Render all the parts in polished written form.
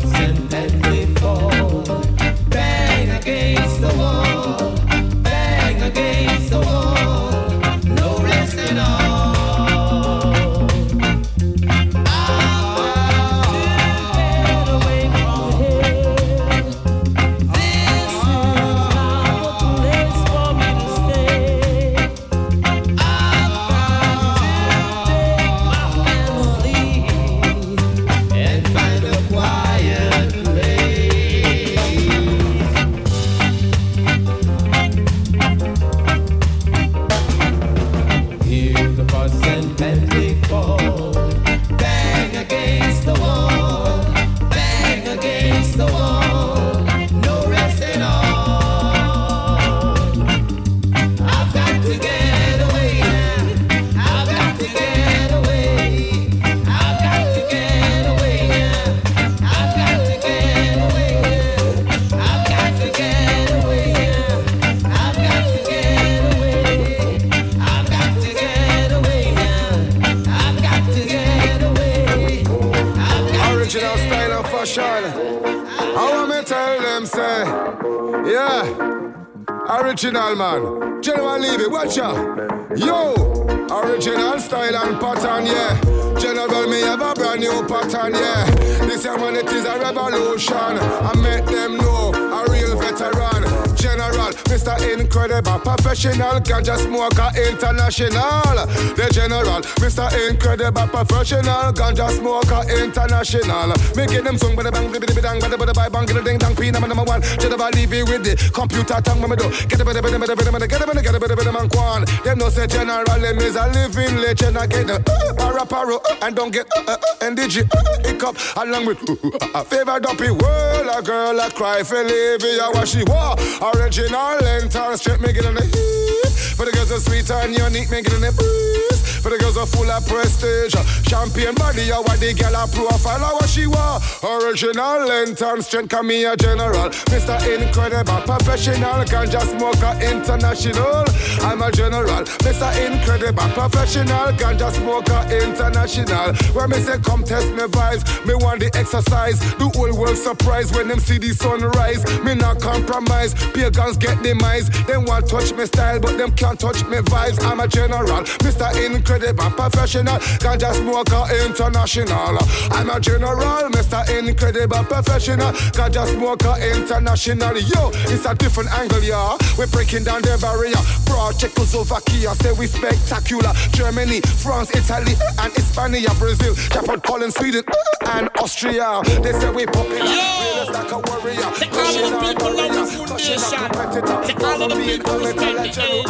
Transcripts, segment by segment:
Original man, General Levy, watch out. Yo, original style and pattern, yeah. General, me have a brand new pattern, yeah. This year, man, it is a revolution. I make them know, a real veteran. General, Mr. Incredible, professional, ganja smoker, international. The General, Mr. Incredible, professional, ganja smoker, international. Making them song, bada bang, bada bang, bada bang, bang, bada ding, dang, pina, number one. General, leave it with the computer tongue, mama do. Get a bit, man, quan. Them no say General, them is a living legend. I get the para, and don't get NDG, hiccup, along with favorite dumpy world. A girl, a cry for Levy, what she want. Original lantern, straight make it on the heat. For the girls are sweet and unique, make it on the breeze. For the girls are full of prestige. Champion body, what the girl a profile, what she want. Original lantern, straight come me a General. Mr. Incredible, professional, ganja smoker, international. I'm a General, Mr. Incredible, professional, ganja smoker, international. When me say come test me vibes, me want the exercise. The whole world surprised when them see the sunrise. Me not compromise, pagans get demise. Them want touch me style, but them can't touch me vibes. I'm a General, Mr. Incredible, professional, ganja smoker, international. I'm a General, Mr. Incredible, professional, ganja smoker, international. Yo, it's a different angle, yeah. We're breaking down the barrier. Broad Czechoslovakia, say we spectacular. Germany, France, Italy, and Hispania, Brazil, Japan, Poland, Sweden, and Austria. They say we popular. We're like a warrior. Take all of the people on the foundation. Take all of the people who stand the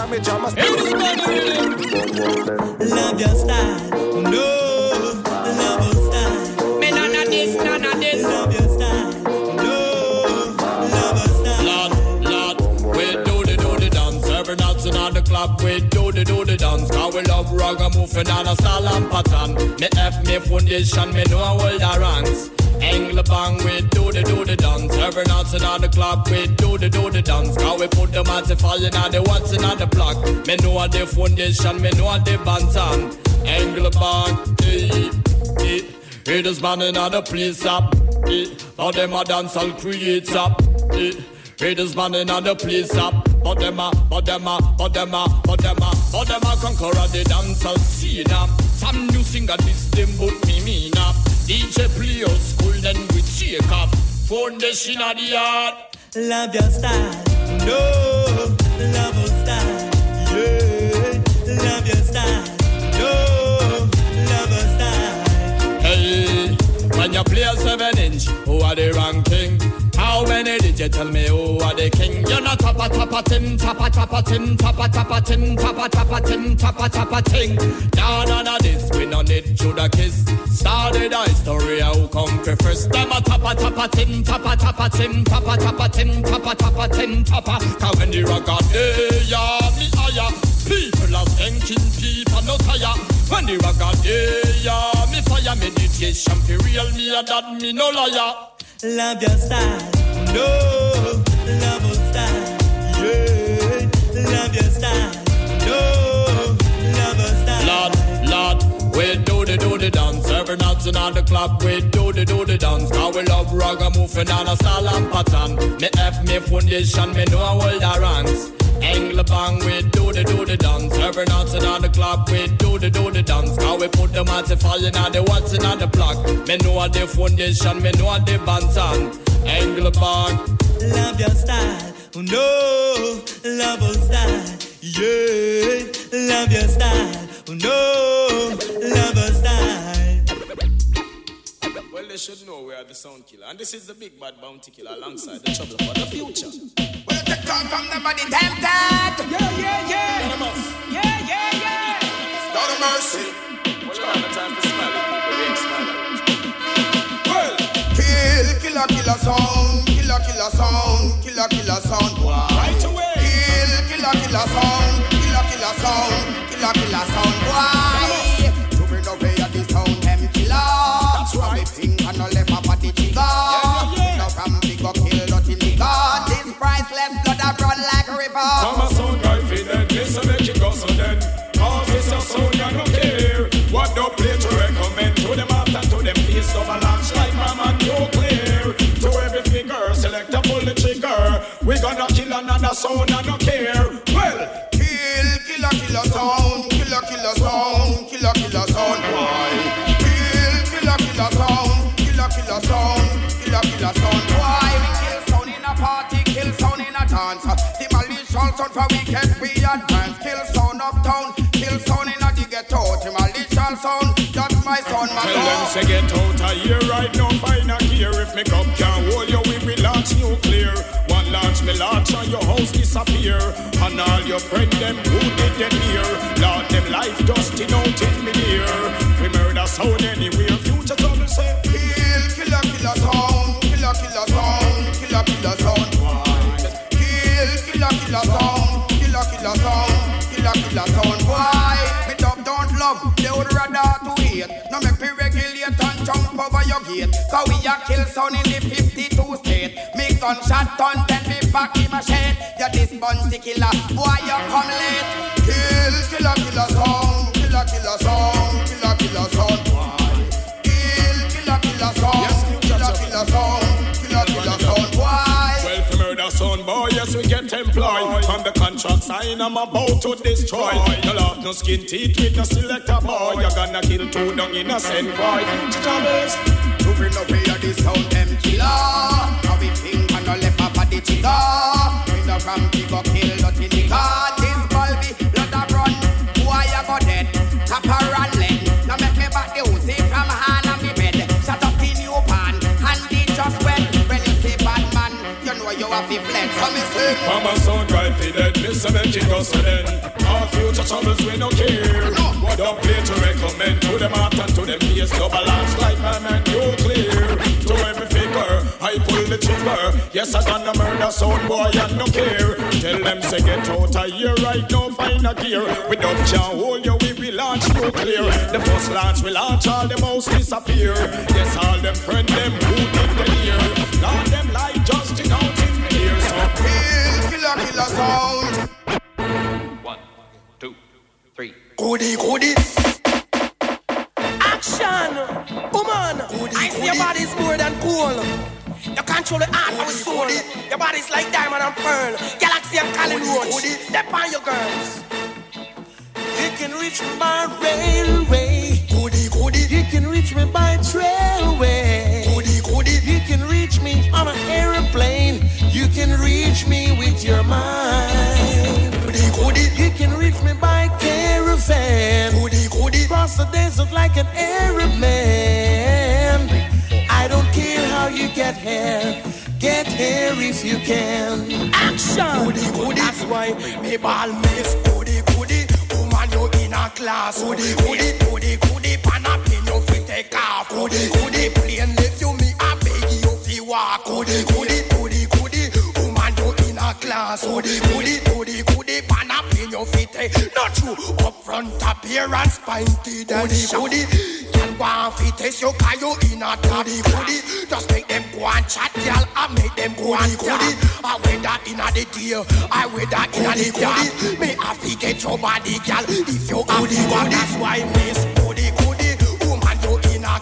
Love your style, no. Love your style. Me none of this. Love your style, no. Love your style. Lord, we do the dance. Every night in the club, we do the dance. Cause we love ragamuffin and a style and pattern. Me F, me foundation, me know all the ranks. Englebang, we do the dance. Every night in the club, we do the dance. Cause we put the massive fire in the what's in the block. Me know the foundation, me know the bantan. Englebang, it is banning on the place up. But them a dance all create up. It is banning on the place up. But them a conquer the dance all scene up. Some new singer this them but me mean up. DJ play old school then we shake up. Foundation of the yard. Love your style, no. Love your style, yeah. Love your style, no. Love your style. Hey, when you play a 7-inch, who are the ranking? How many did you tell me who are the king? You're not tappa ting. None of this, we no need Judah kiss. Started a history who come first. Them a tappa ting. Cause when the rock got there, me higher. People are thanking people no tire. When the rock got there, me fire meditation. For real me a that me no liar. Love your style, no. Love your style, yeah. Love your style, no. Love your style. Lord, We do the dance. Every night in the club, we do the dance. Cause we love ragamuffin and a style and pattern. Me F me foundation, me know all the ranks. Angle bang, we do the dance. Every night in the club, we do the dance. Cause we put the matify in the what's in the block. Me know the foundation, me know the bantan. Angle bang. Love your style, oh no, love your style, yeah. Love your style, oh no, love your style. Well, they should know we are the sound killer, and this is the big bad bounty killer alongside the trouble for the future. Well, to come from the body tempted. Yeah. Yeah. Not a mercy. Well, you have the time to smile at people, we ain't smile at you. Well, killer sound, killer sound, killer sound. Wow. Right away. Killer sound, killer sound. Why? To bring away at the sound, them killer. That's right. We think and no left up at the trigger. Yeah. No ram big up kill nothing nigga. This priceless blood that run like a river. I'm a sound guy feeling this and make it go so then. Cause it's a sound I don't care. What don't play to recommend to them after to them face of a launch like mama no clear. To every figure, select a pull the trigger. We gonna kill another sound I don't care. Well, Killer sound, killer sound. Why? Killer sound. Why? We kill sound in a party, kill sound in a dance. Demolition sound for weekend we advance. Kill sound uptown, kill sound in a the ghetto. Demolition sound, that's my sound, my tell them say get out of here right now, find a gear. If me cup can't hold you, we will launch nuclear. One launch me launch and your house disappear. And all your friend them who did get near. Lord them life just in out in me near. We murder sound anywhere, future trouble say. Killer sound, killer sound. Killer sound, why? Me don't love, they would rather to hate. No make me regulate and jump over your gate. Cause we a kill sound in the 52 state. Me gunshot done, then me back in my shade. You this bounty killer, boy you come late. Killer sound, killer sound. Killer sound, why? Well, for murder sound boy, yes we get employed. From the contract sign, I'm about to destroy. No love, no skin teeth with no selector boy. You're gonna kill two dung innocent boy. Future troubles. To bring away at the sound, them killer. Now we think and no left up at the trigger. When the ram go kill nothing nigga. This bulby, blood a run. Why you go dead? Copper and lead. Now make me back the Uzi from hand and me bed. Shut up in your pan, and it just wet. When you say bad man, you know you have to flex. So me sing. I'm a sound guy for dead, Mr. Make it go so then. All future troubles we don't care. What don't play to recommend to them heart and to them face. Double launch like my man, you clear. To every figure, I pull the trigger. Yes, I gonna murder sound boy and no care. Tell them say get out of here right now, find a gear. We don't can't hold you, we will launch nuclear. The first launch we launch, all the mouse disappear. Yes, all them friend them who did the year. God them like Justin out in the ear. So Killer sound. 1, 2, 3. Goody. Action, woman. I see your body's more than cool. You control the heart of the soul. Your body's like diamond and pearl. Galaxy and Cali Roach. Step on your girls. You can reach me by railway. You can reach me by trailway. You can reach me on an airplane. You can reach me with your mind. You can reach me by caravan. Cross the desert like an Arab man. I don't care how you get here. Get here if you can. Action! That's why me ball miss. Woman, you in a class. Goody, pan up in your feet, take off. Goody, plane let you me, I beg you if you walk. Goody, woman, you in a class. Goody, pan up in your feet, not true. Up front appearance, pinty, goody. Can one fit test you, can you in a goody. Just make them go and chat, girl, I make them go and talk. I wear that in a the deal, I wear that in a the dark. Me have to get your body, girl, if you have the one. That's why miss goody.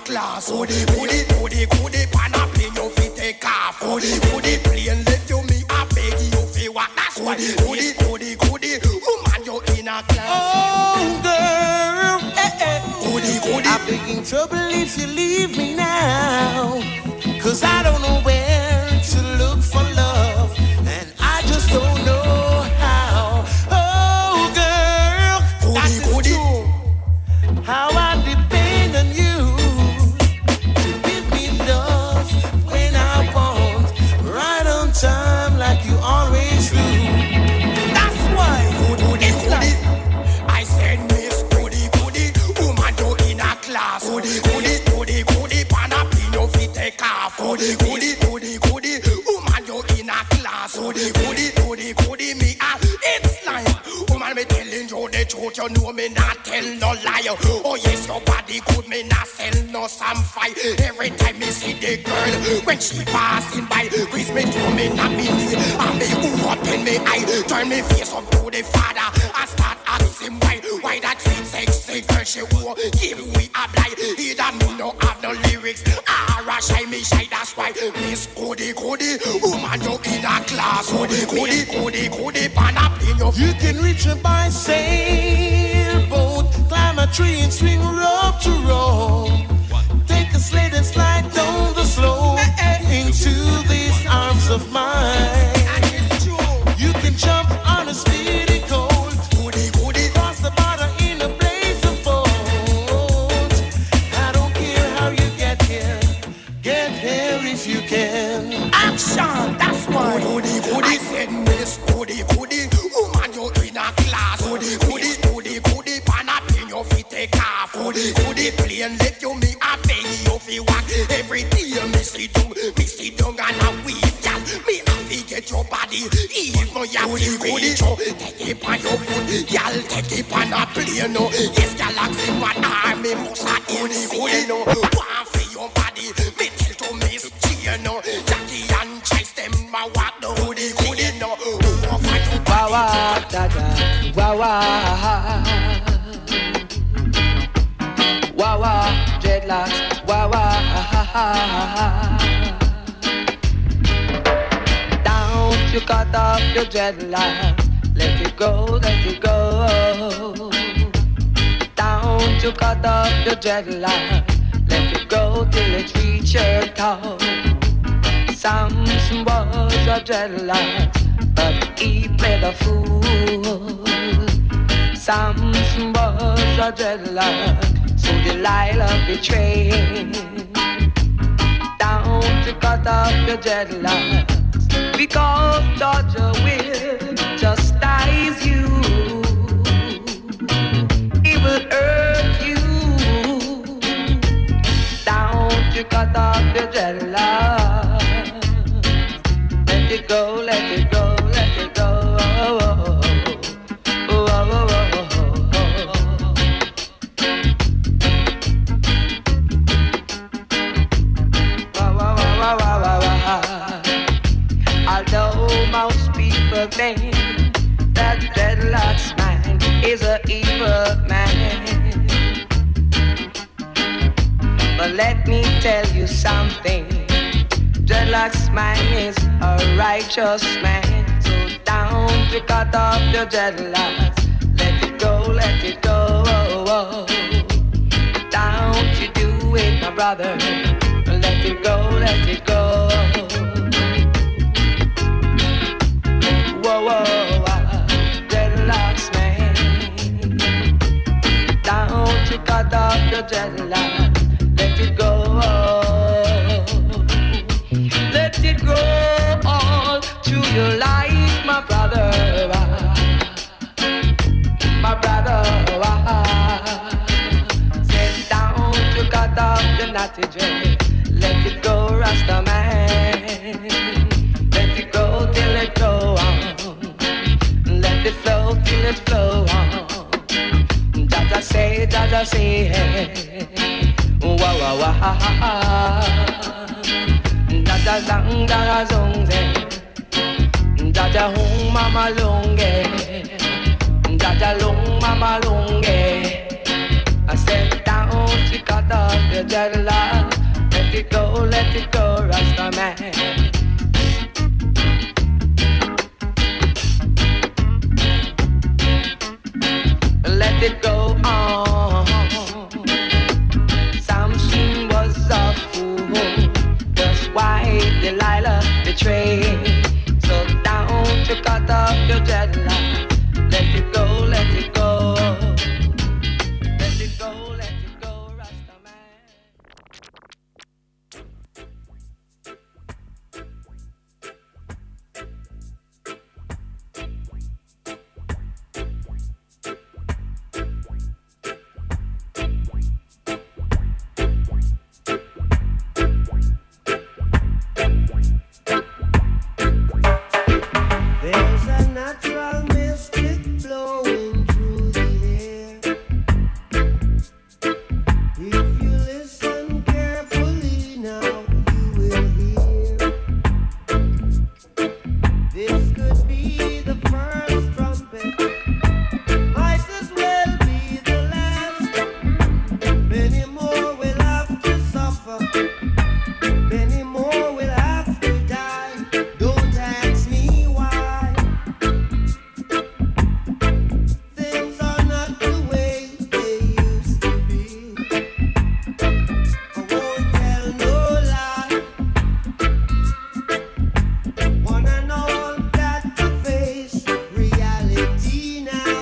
class. Goody, goody, goody, goody, pan a plane you fi take off. Goody, goody, plane let you me a beg you fi walk. That's why. Goody, goody, goody, woman you in a class. Oh girl, goody, goody. I'll be in trouble if you leave me now, 'cause I don't know where to look for love, and I just don't know how. Oh girl, that is true. How I depend on you to give me love when I want, right on time like you always do. That's why goody, goody. I said Miss Goody, goody, woman you in a class. Goody, goody, goody, goody, pan a pin you fi take off. Goody, goody, goody, goody, woman you in a class. Goody, goody, goody, goody, me a it's like woman me telling you the truth. You know me not tell no lie. Oh yes, your body good, me not sell no some fight. Every time me see the girl when she passing by, quiz me to me not me knee, and me who open me eye, turn me face up to the father and start asking why that sweet sexy girl she won't give we a blind. Either me no have no lyrics, or a shy me shy. That's why Miss Goody, goody, woman you in a class. Goody, goody, goody, goody, pan up in your. You can reach me by sailboat, climb a tree and swing rope to rope. Take a sled and slide down the slope into these arms of mine. You can jump on a speedy colt, Goody, goody, cross the border in a blaze of boat. I don't care how you get here if you can. action. That's why goody, goody, I said Miss Goody, goody, woman you in a class. Goody, goody, goody, goody, pan a pin you fi take off. Goody, goody, plane let you me a beg you fi walk. Every day me sit down and a weep, y'all. Me a fi get your body, even you fi reach you. Take it on your foot, y'all. Take it on a plane, no. Yes, Galaxy man, army must a goody, no. One for your body, me tell to Miss G, no. Jackie and Chase them a walk the goody, no. Wah wah da da, wah wah, wah wah, dreadlocks, wah wah. Don't you cut off your dreadlocks, let it go, let it go. Don't you cut off your dreadlocks, let it go till it reach your toe. Samson was a dreadlocks, but he played a fool. Samson was a dreadlock, so Delilah betrayed. Down to cut off your dreadlocks, because Georgia will chastise you. It will hurt you. Down to cut off your dreadlocks. Let it go, let it go, let it go. Although most people think that Dreadlock's man is an evil man, but let me tell you something. Dreadlock's man is a righteous man. So down to cut off your dreadlocks. Let it go, let it go. Don't you do it, my brother. Let it go, let it go. Whoa, whoa, whoa. Dreadlocks man. Don't you cut off your dreadlocks. Let it go. Let it go all through your life, my brother. My brother. Sit down to cut off the natty dread. Let it go, Rasta man. Let it go till it go on. Let it flow till it flow on. Jaja say, wah wah wah. Jaja zang da zong ze. Jaja hung mama longe. Jaja long mama longe. I said down, she cut off your dreadlock. Let it go, Rasta man. Let it go on. Samson was a fool. That's why Delilah betrayed. So down to cut off your dreadlock. Let it go, let it go. Let it go, Rasta man. There's a natural mystic blowing through the air. If you listen carefully now, you will hear. This could be the first trumpet, might as well be the last. Many more will have to suffer, many more will have to die. Don't ask me why. Things are not the way they used to be. I won't tell no lie. One and all got to face reality now.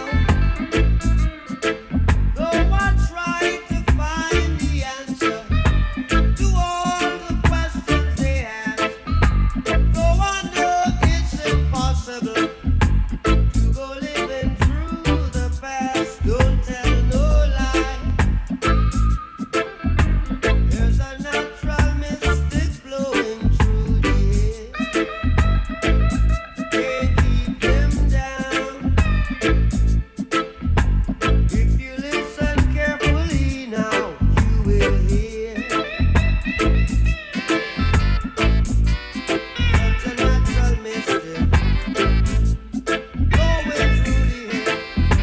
Though I try to find the answer to all the questions they ask, though I know it's impossible to go living through the past. Don't tell no lie. There's a natural mystic blowing through the air. Can't keep them down. If you listen carefully now, you will hear. Such a natural mystic blowing through the air.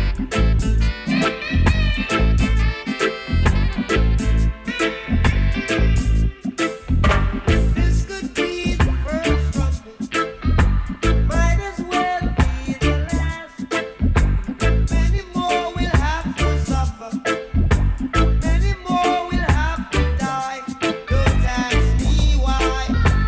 This could be the first trumpet, might as well be the last. Many more will have to suffer, many more will have to die. Don't ask me why.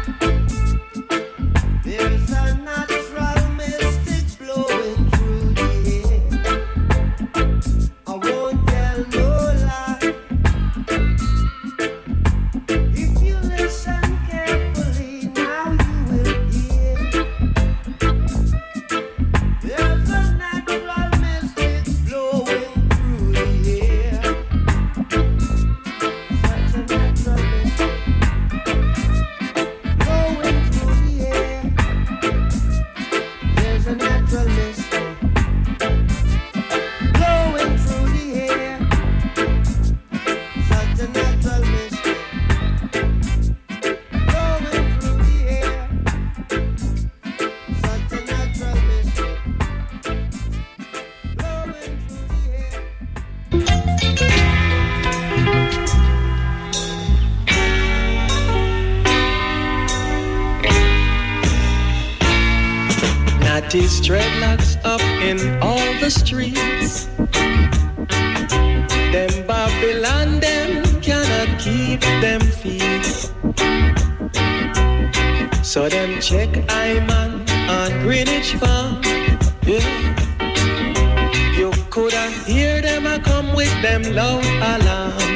There's a natural mystic blowing through the air. I won't tell no lie. If you listen carefully, now you will hear. There's a natural mystic blowing through the air. Such a natural mystic blowing through the air. There's a natural mystic blowing through the air. Such a natural mystic blowing through the air. Such a natural mystic blowing through the air. Natty's dreadlocks up in all the streets. Them Babylon, them cannot keep them feet. So them check Iman on Greenwich Farm. Yeah. You coulda hear them a come with them loud alarm.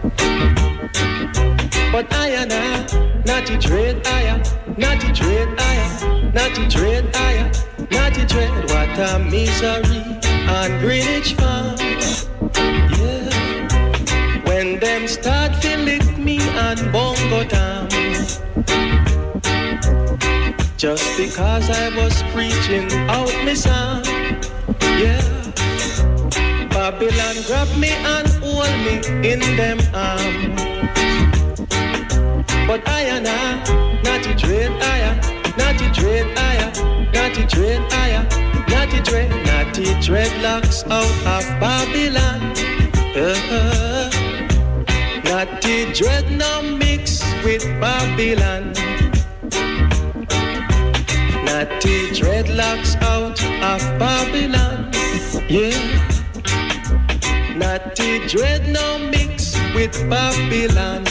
But I and I, natty dread, natty dread, natty dread, natty dread. What a misery on Greenwich Farm. Yeah. When them start to lick me on Bongo Town, just because I was preaching out my song. Yeah. Babylon grab me and hold me in them arms. But I and I, natty dread, natty dread, natty dread, natty dread, natty dreadlocks out of Babylon. Natty Babylon. Natty dreadlocks out of Babylon. Yeah. Natty dread no mix with Babylon.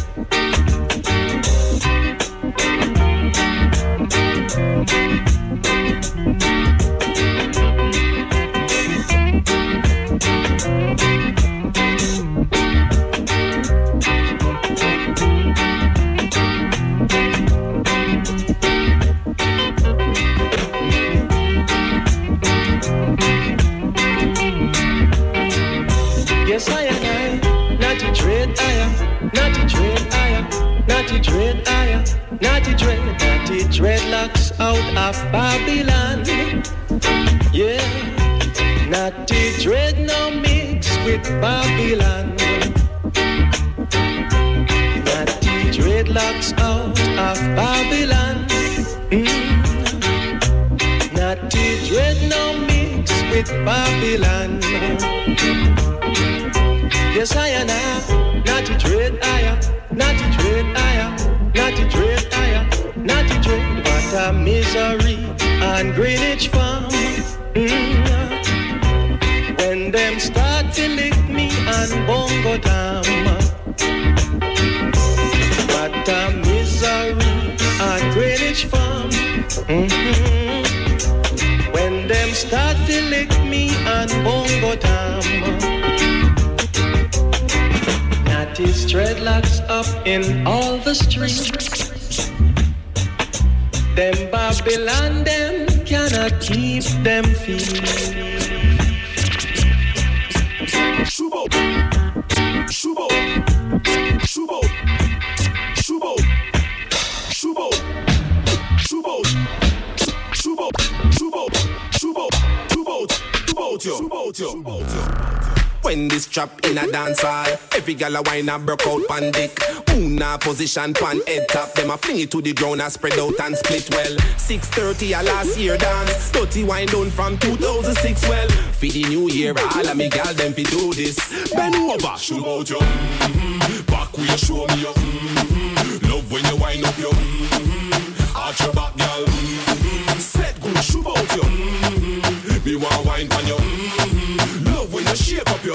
Yes, I am. Natty dread, I am. Natty dread, I am. Natty dread, I am. Natty dreadlocks out of Babylon. Yeah. Natty dread no mix with Babylon. Natty dreadlocks out of Babylon. Natty dread no mix with Babylon. Yes, I am. Natty dread, I am. Natty dread, I am. Natty dread, I am. Natty dread. What a misery on Greenwich Farm. When them start to lick me on Bongo Dam. What a misery on Greenwich Farm. When them start to lick me on Bongo Dam. Natty's dreadlocks up in all the streets. Them Babylon, them cannot keep them feet. Shubo, Shubo, Shubo, Shubo, Shubo, Shubo, Shubo, Shubo, Shubo, Shubo. When this trap in a dance hall, every gal a wine a broke out pan dick. Moon a position pan head top, them a fling it to the ground and spread out and split well. 6:30 a last year dance, 30 wine down from 2006 well. For the new year, all of me gal them fi do this. Bend over, show out your back where you show me your love when you wind up your arch your back gal. Set good, show out your me want wine pan your love when you shape up your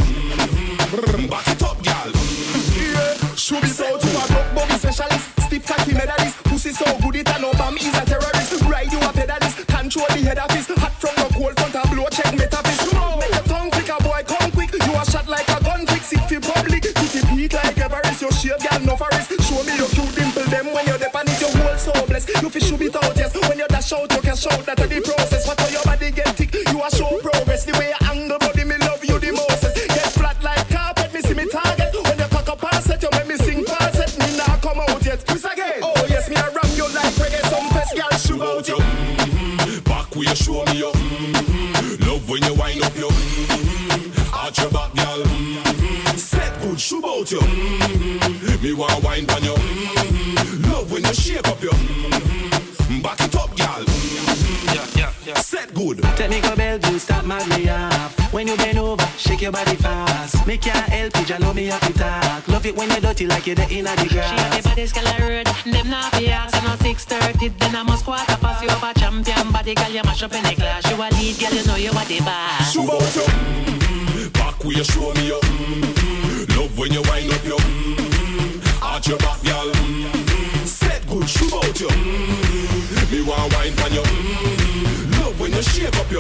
back it up gal. Yeah, show me so to a rock bobby specialist, stiff cocky medalist, pussy so good it and Obama is a terrorist. Ride you a pedalist, control the head office, hot from the cold front a blow check metaphys. Make your tongue flick a boy come quick, you a shot like a gun flick, sick for public, titty peak like Everest, your shape gal no forest. Show me your cute dimple them when you're dep and it your whole so blessed. You fish should be out yes, when you dash out you can shout that the process. What your body get thick, you a show progress. The way you angle body me love you the most. Get flat like carpet, me see me target. When you cock up and set you make me sing falset. Me nah come out yet. Twist again. Oh yes, me a ram you like reggae. Some fest girl shoot out you. Back where you show me your love when you wind up your arch your back girl. Set good shoot out you. Me want wine pan you. Love when you shake up your back it up girl. Yeah. Set good. Tell me go bell juice, stop mad me off. When you bend over, shake your body fast. Make your help, you love me happy talk. Love it when you dirty like you're the inna the grass. She have the body scale road, them not be ass. I'm 6:30, then I must quarter pass you over champion body. Girl, you mash up in the class. You a lead, girl, you know you are the boss. Show out you. Back where you show me your love when you wind up your arch your back, girl. Set good, show out you. Me want wine pan you. Love when you shape up your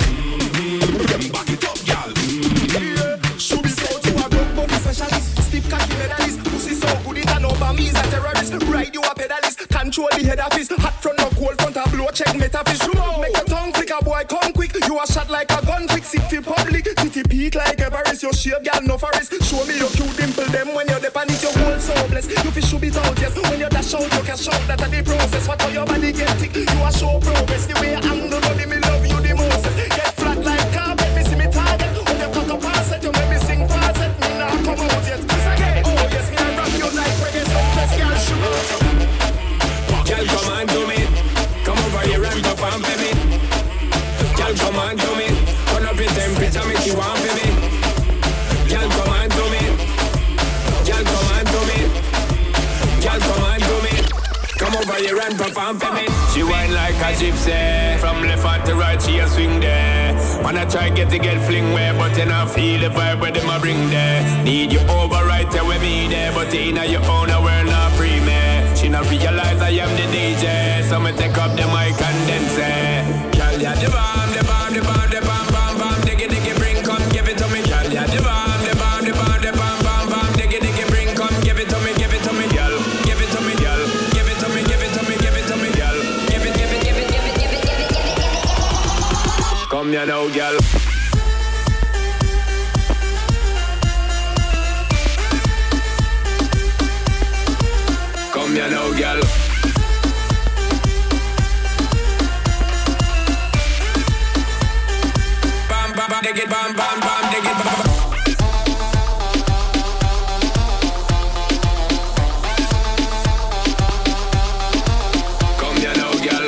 back it up, girl. Yeah. Should be so to a broke body specialist, stiff cocky medalist, pussy so good it and over me is a terrorist. Ride you a pedalist, control the head office, hot front no cold front a blow check metaphys. Make your tongue flick a boy come quick, you a shot like a gun flick, sick for public, titty peak like Everest, your shape girl no forest. Show me your cute dimple them when you're dep and it your whole so blessed. You fish should be out yes, when you dash out you can shout that a the process. What how your body get thick, you a show progress. The way you angle body me love you the most. Get flat like carpet, me see me target. When you cock up and set you make me sing falset. Me nah come out yet. Oh yes, me a rap you like reggae. Some fest girl shoot out. Girl come on to me, come over here and go and baby. Girl come on to me, turn up your temperature make you want baby. Girl come on to me, girl come on to me, girl come on to me. Come She whine like a gypsy. From left hand to right, she a swing there. Wanna try get fling where, but you not feel the vibe where them a bring there. Need you over right there with me there, but in your own world not free me. She not realize I am the DJ, so me take up the mic and then say, girl, ya the bomb, the bomb, the bomb, the bomb, bomb, bomb, diggy, diggy, bring, come give it to me, girl, ya the bomb, the bomb, the bomb, the bomb, bomb, bomb, diggy, diggy, bring, come give it to me, girl, give it to me, girl, give it to me, give it to me, give it to me, girl, give it, give it, give it, give it, give it, give it, give it, give it. Come here now, girl. Come here now, girl. Bam, bam, bam, dig it, bam, bam, bam, dig it, bam, bam. Come here now, girl.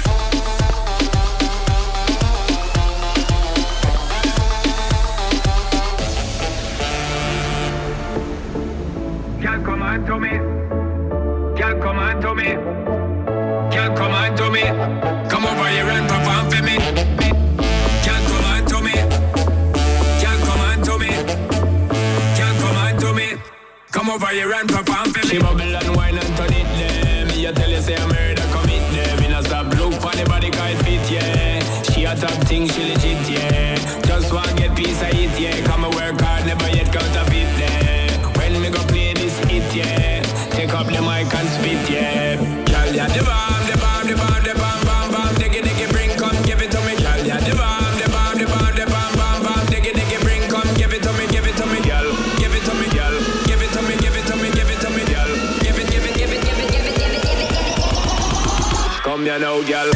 Girl, come on to me. Girl, come on to me. Girl, come on to me. Come over here and perform for me. Girl, come on to me. Girl, come on to me. Girl, come on to me. Come over here and perform for me. She bubble and wine and turn it there. Me a tell you say I'm murder commit there. Me not stop look for the body can't fit, yeah. She a top thing, she legit, yeah. Just want get piece of it, yeah. Come and work hard, never yet counterfeit there. When me go play this hit, yeah. Take up the mic and spit, yeah. Girl, ya the bomb, the bomb, the bomb, the bomb, bomb, bomb. Diggy, diggy, bring, come give it to me. Girl, ya the bomb, the bomb, the bomb, the bomb, bomb, bomb. Diggy, diggy, bring, come give it to me, girl. Give it to me, girl. Give it to me, give it to me, give it to me, girl. Give it, give it, give it, give it, give it, give it, give it, give it. Come here now, girl.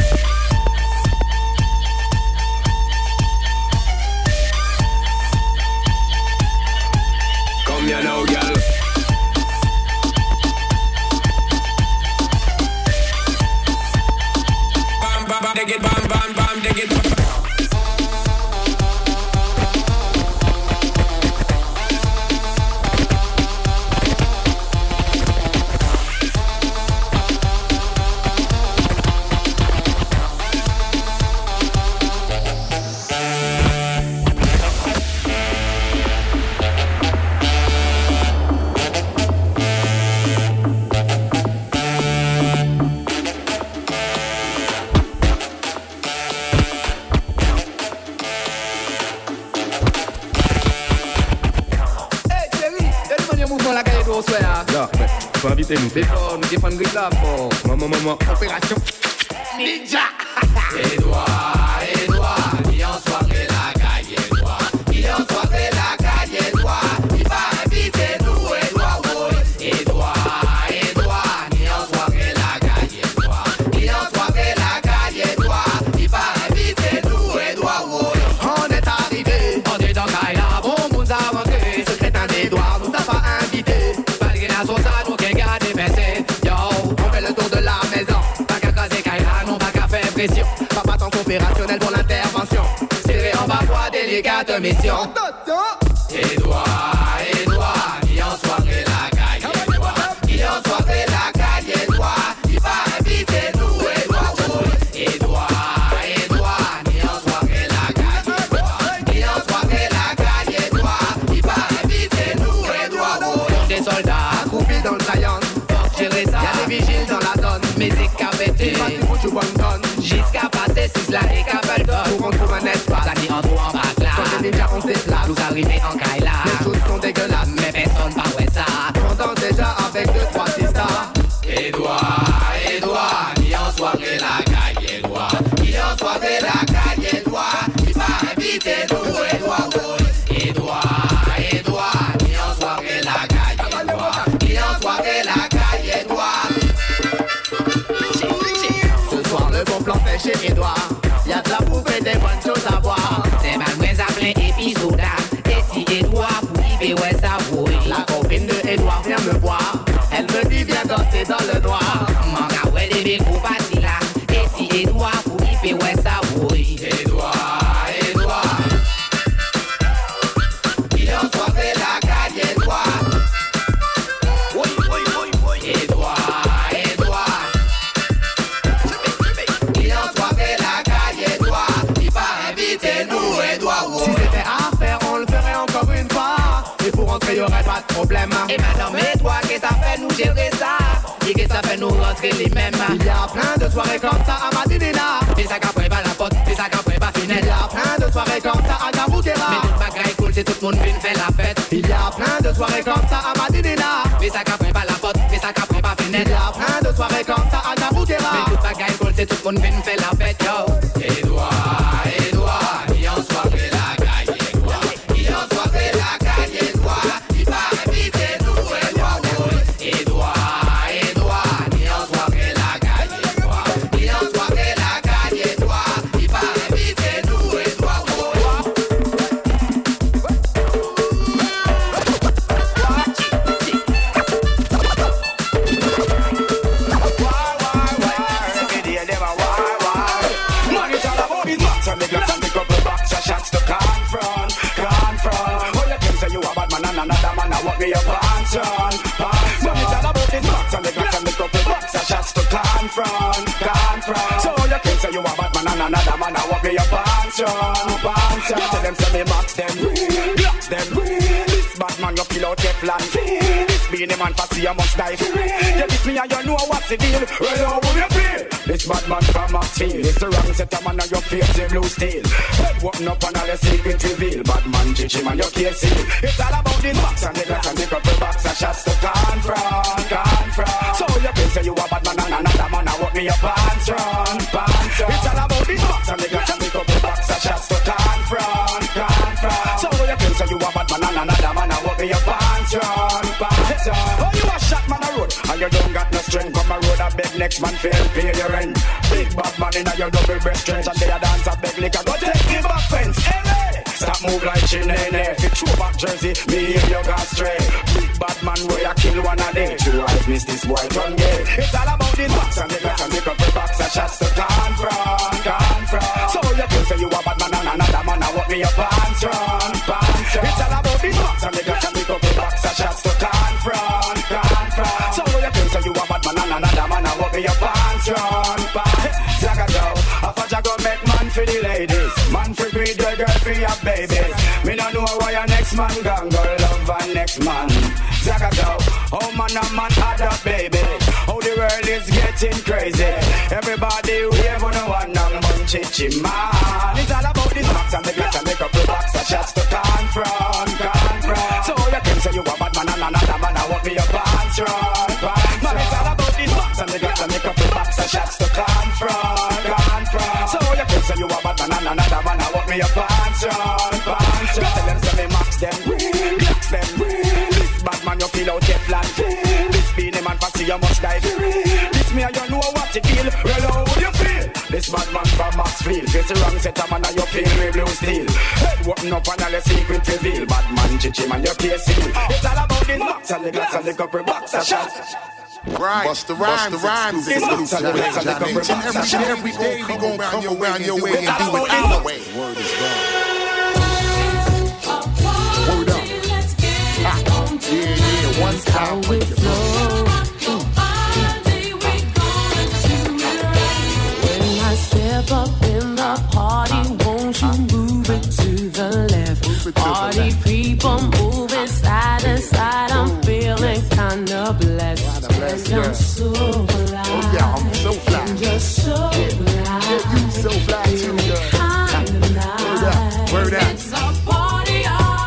Come here now, girl. Dig it, bam, bam, bam, dig it. Faut inviter nous. Nous défendre là pour maman. Opération Ninja. Edouard, il est en soirée la caille, Edouard. Il est en soirée la caille, Edouard. Il va inviter nous, Edouard. Edouard, il est en soirée la caille, Edouard. Il est en soirée la caille, Edouard. Il va inviter nous, Edouard. On est arrivé, on est dans Kaila. Bon, nous avons rentré, ce crétin d'Edouard nous a pas invités. Malgré la sauce à nous qui garde baissé. Yo, on fait le tour de la maison. Pas qu'à craser Kaila, non pas qu'à faire pression. Papa tant opérationnel pour l'intervention. Serré en bas, voie délicate mission. Edouard, il est en soirée la caille, Edouard. Il est en soirée la caille, Edouard. Il va inviter nous, Edouard. Edouard, il est en soirée la caille, Edouard. Il est en soirée la caille, Edouard. Il va inviter nous, Edouard. Des soldats accroupis dans le Zion. Gérer ça, y'a des vigiles dans la zone. Musique à péter, jusqu'à passer 6 là et Capalton. Pour on trouve un espace, ça dit en trou en bac là. Quand les ninjas on se déplace, nous arrivés en Kaila. Les choses sont dégueulasses, mais personne pas ouais ça. On danse déjà avec 2-3 sisters. Edouard, il est en soirée la caille, Edouard. Il est en soirée la caille, Edouard. Il va inviter nous, Edouard. Edouard, il est en soirée la caille, Edouard. Il est en soirée la caille, Edouard. Ce soir le bon plan fait chez Edouard. Y'a de la bouffe et des bonnes choses à boire. C'est mal moins appelé épisode. Et si Edouard pour y ouais ça oui. La copine de Edouard vient me voir. Elle me dit viens danser dans le noir. Manga ouais les bébés partis là. Et si Edouard pour y ouais ça oui. Edouard, il est en soirée la caille, Edouard. Edouard, problème. Et maintenant, mais toi, qu'est-ce que ça fait nous gérer ça? Et qu'est-ce que ça fait nous rentrer les mêmes? Il y a plein de soirées comme ça à Madinina. Et ça qu'après pas la pote, et ça qu'après pas finette. Il y a plein de soirées comme ça à Gamoukera. Mais toute bagaille cool, c'est tout le monde vient faire la fête. Il y a plein de soirées comme ça à Madinina. Et ça qu'après pas la pote, et ça qu'après pas finette. Il y a plein de soirées comme ça à Gamoukera. Mais toute bagaille cool, c'est tout le monde vient faire la fête, yo. Edouard, Edouard, il en soirée la gagne, Edouard. Il en soirée la gagne, Edouard. Il paraît vite, nous, Edouard. Edouard, Edouard, il en soirée la gagne, Edouard. Il en soirée la gagne, Edouard. Il paraît vite, nous, Edouard. Another man, I want me a pension. When it's all about this box and the glass and the couple box, I shots to confront. So you can say you a bad man and another man, I want me a pension. You tell them say me max them real, blocks them real. This bad man you feel out Teflon feel. This being the man for see you must die for real. You kiss me and you know what's the deal. Well, how will you feel? This bad man from Maxfield. It's the wrong set of man and your face the blue steel. Head walking up and all the secret reveal. Bad man chichi man you can't see. It's all about this box and the glass and the couple box and shots to confront. So you can say you a bad man and another man I want me a pants run. It's all about this box and the glass and the couple box and shots to confront. So you can say you a bad man and another man I want me a pants run. Oh, you a shot man a road and you don't got no strength. Come a road a beg next man fail pay your rent. Big bad man in a your double breast trench and they a dance a beg liquor. Go take the back fence. Hey, stop move like Chinene. If you throw back jersey, me if you got stray. Big bad man where you kill one a day. True life miss this boy tongue gay. It's all about this box and the glass and the couple box and shots to confront. So you can say you a bad man and another man I want me a pants run. It's all about this box and the glass and the couple box and shots to confront. So you can say you a bad man and another man I want me a pants run. Zagato, a fudge go make man for the ladies. Man for greed the girl for your babies. Me no know why your next man gon' go love and next man. Zagato, oh man a man had a baby. How the world is getting crazy. Everybody wave on the one and bunch it man. It's all about this box and the glass and the couple box and shots to confront. So you can say you a bad man and another man I want me a pants run. Man, it's all about this box and the glass and the couple box and shots to confront. So you can say you a bad man and another man I want me a pants run. Tell them say me max them real, blocks them real. This bad man you feel out Teflon feel. This being a man for see you must die for real. This me and you know what it feel. Well, how would you feel? This bad man from Maxfield. Face the wrong set of man and you feel with blue steel. Head walking up and all the secret reveal. Bad man chichi man you can't see. It's all about this box and the glass and the couple box and shots. Right. Bust the rhymes. Each and every day we gon' come around your way and do it our way. Word is gone. Word up. Yeah, one time with the When I step up in the party, won't you move it to the left? Party people moving side to side, I'm feeling kinda blessed. I'm so fly. Oh yeah, I'm so fly. You're so fly. Yeah, you so fly too, girl. Word up. It's a party,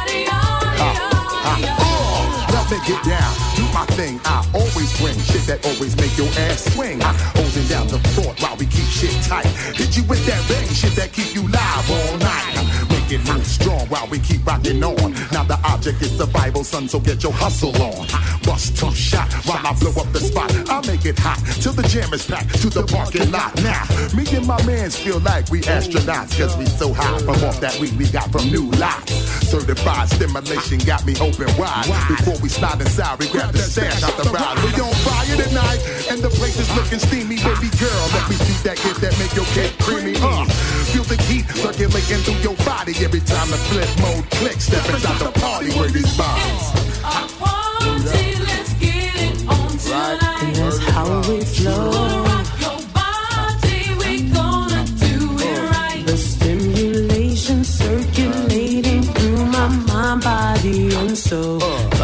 Let me get down, do my thing. I always bring shit that always make your ass swing. Holding down the fort while we keep shit tight. Hit you with that bang shit that keep you live all night. Make it hot strong while we keep rocking on. Now the object is survival, son, so get your hustle on. Bust two shot while I blow up the spot. I make it hot till the jam is packed to the parking lot. Now, me and my mans feel like we astronauts, cause we so high from off that weed we got from New Lots. Certified stimulation got me open wide. Before we slide inside, we grab the stash out the ride. We on fire tonight, and the place is looking steamy. Baby girl, let me see that gift that make your cake creamy. Feel the heat circulating through your body every time the flip mode clicks. Step inside the party where these bombs. a party, let's get it on tonight. And that's how we flow. Rock your body, we gonna do it right. The stimulation circulating through my mind, body, and soul.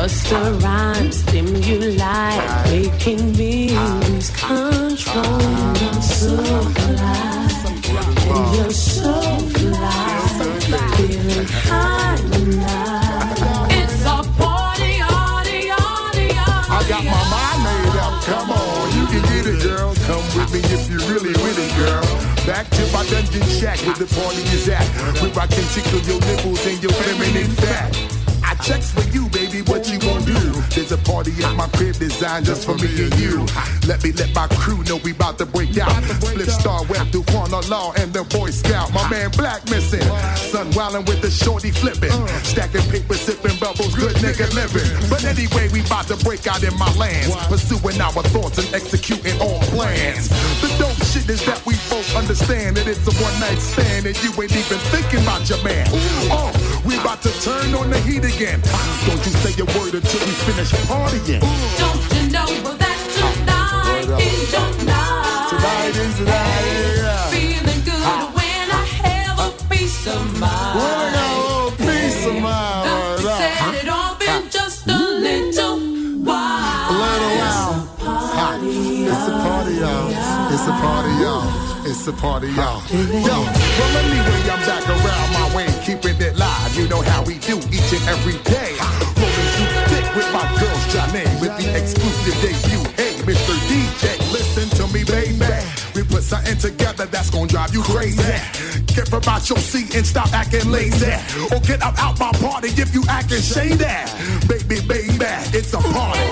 Busta Rhymes, stimuli, making me lose control. I'm so fly, and you're so fly, feeling high tonight. It's a party, I got my mind made up. Come on, you can get it, girl. Come with me if you really with it, girl. Back to my dungeon shack where the party is at, where I can tickle your nipples and your feminine fat. I checks for you, baby, what you gon' do? There's a party at my crib designed just for me and you. Let me let my crew know we about to break out. Split Star Web, Duquan Law, and the Boy Scout. My man Black missing. Sun wildin' with the shorty flipping. Stacking paper, sipping bubbles, good nigga living. But anyway, we about to break out in my lands. Pursuing our thoughts and executing all plans. The dope shit is that we both understand that it's a one-night stand and you ain't even thinking about your man. Oh, we about to turn on the heat again. Don't you say a word until we finish partying. Don't you know that tonight is your night? Tonight is the night, yeah. Feeling good when I have a peace of mind. When I got a little peace of mind. Set it off in just a little while. A little while. It's a party, y'all. It's a party, y'all. It's a party, y'all. Yo, well anyway, I'm back around my way, keeping it live. You know how we do each and every day. Rolling through thick with my girl Janae, with the exclusive debut. Hey, Mr. DJ, listen to me, baby. We put something together that's gonna drive you crazy. Get about your seat and stop acting lazy. Or get out my party if you acting shady. Baby, it's a party.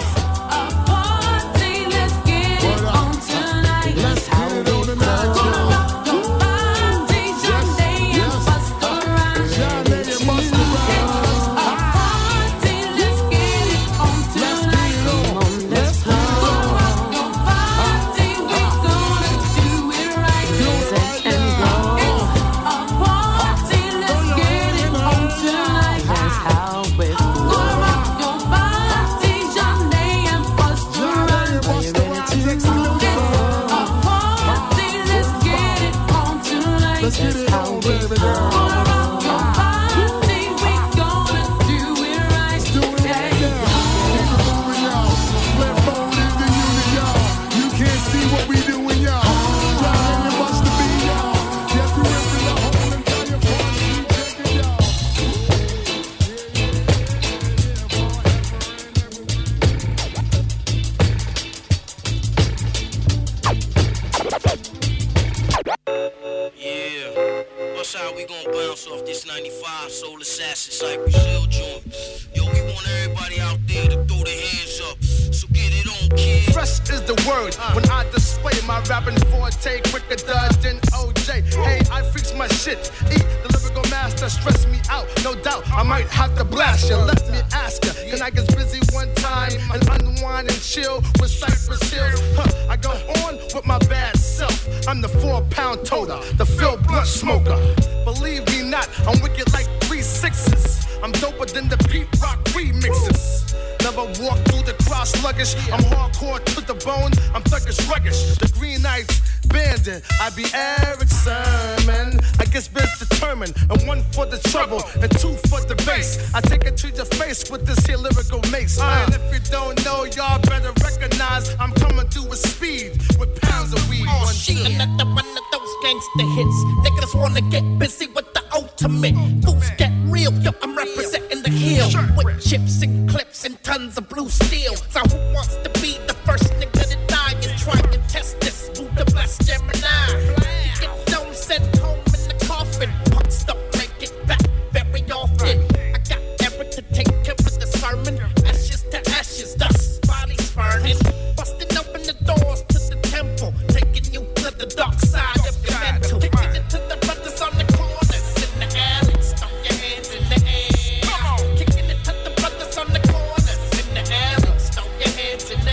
Let's get it on the night, I be Eric Sermon. I guess been determined. And one for the trouble and two for the bass. I take it to your face with this here lyrical mace. And if you don't know, y'all better recognize I'm coming through with speed with pounds of weed. Oh, she another one of those gangster hits. Niggas wanna get busy with the ultimate. Fools get real, yo, I'm representing the hill. With chips and clips and tons of blue steel. So who wants to be the first nigga to die and try to test this? Buddha bless Gemini. You get those sent home in the coffin. Punks don't make it back very often. I got Eric to take care of the sermon. Ashes to ashes, dust, bodies burning. Busting open the doors to the temple. Taking you to the dark side of your mental. Kicking it to the brothers on the corners. In the alleys, throw your hands in the air. Kicking it to the brothers on the corners. In the alleys, throw your hands in the air.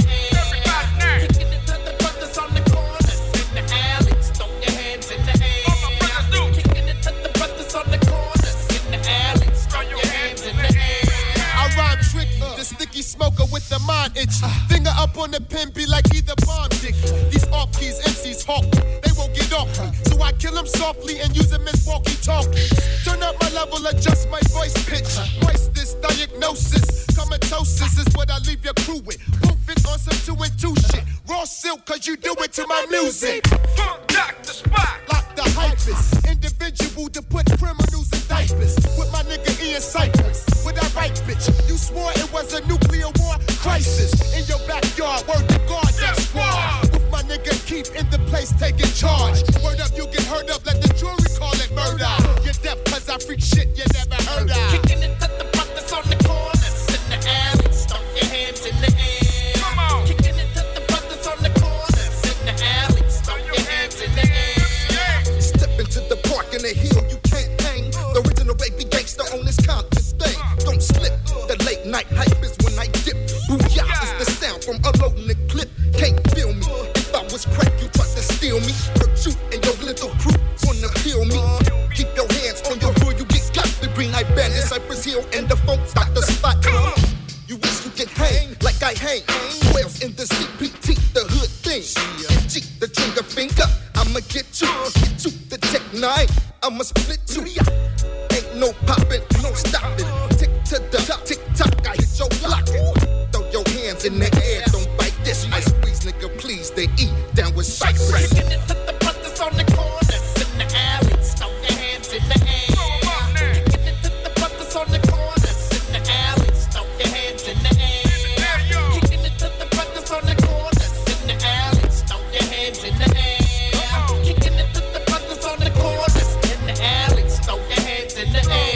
them softly and use them as walkie-talkies. Turn up my level, adjust my voice pitch. Twice this diagnosis, comatosis is what I leave your crew with. Proof it on some 2 and 2 shit. Raw silk, cause you do it to my music. Lock the spot. Lock the hypers. Individual to put criminals in diapers. With my nigga Ian Cypress. With that right bitch. You swore it was a nuclear war crisis. In your backyard, word to God, that squad. With my nigga Keith in the place taking charge. Word up, you get heard up, let the jury call it murder. You're deaf cause I freak shit you never heard of. Kicking it to the brothers on the corners. In the alley, stomp your hands in the air. Come on. Kicking it to the brothers on the corners. In the alley, stomp your hands in the air. Step into the park in the hill, you can't hang. The original baby gangster on this Compton thing. Don't slip, the late night hype is when I dip. Booyah is the sound from unloading the clip. Can't feel me. If I was crack, you tried to steal me. Hurt you and your little crew wanna kill me. Keep your hands on your hood, you get got. The Green Eye Bandit, Cypress Hill, and the Funk Stop the spot. You wish you could hang like I hang. Whales in the CPT, the hood thing. G, the trigger finger. I'ma get you the Tech 9. I'ma split you. Ain't no popping, no stopping. Tick to the top, tick tock. I hit your block. Throw your hands in the air, don't bite this. I squeeze, nigga, please. They eat down with Cypress. Kicking it to the brothers on the corners. In the alley, stomp your hands in the air. Kicking it to the brothers on the corners. In the alley, stomp your hands in the air. Kicking it to the brothers on the corners. In the alley, stomp your hands in the air. Kicking it to the brothers on the corners. In the alley, stomp your hands in the air.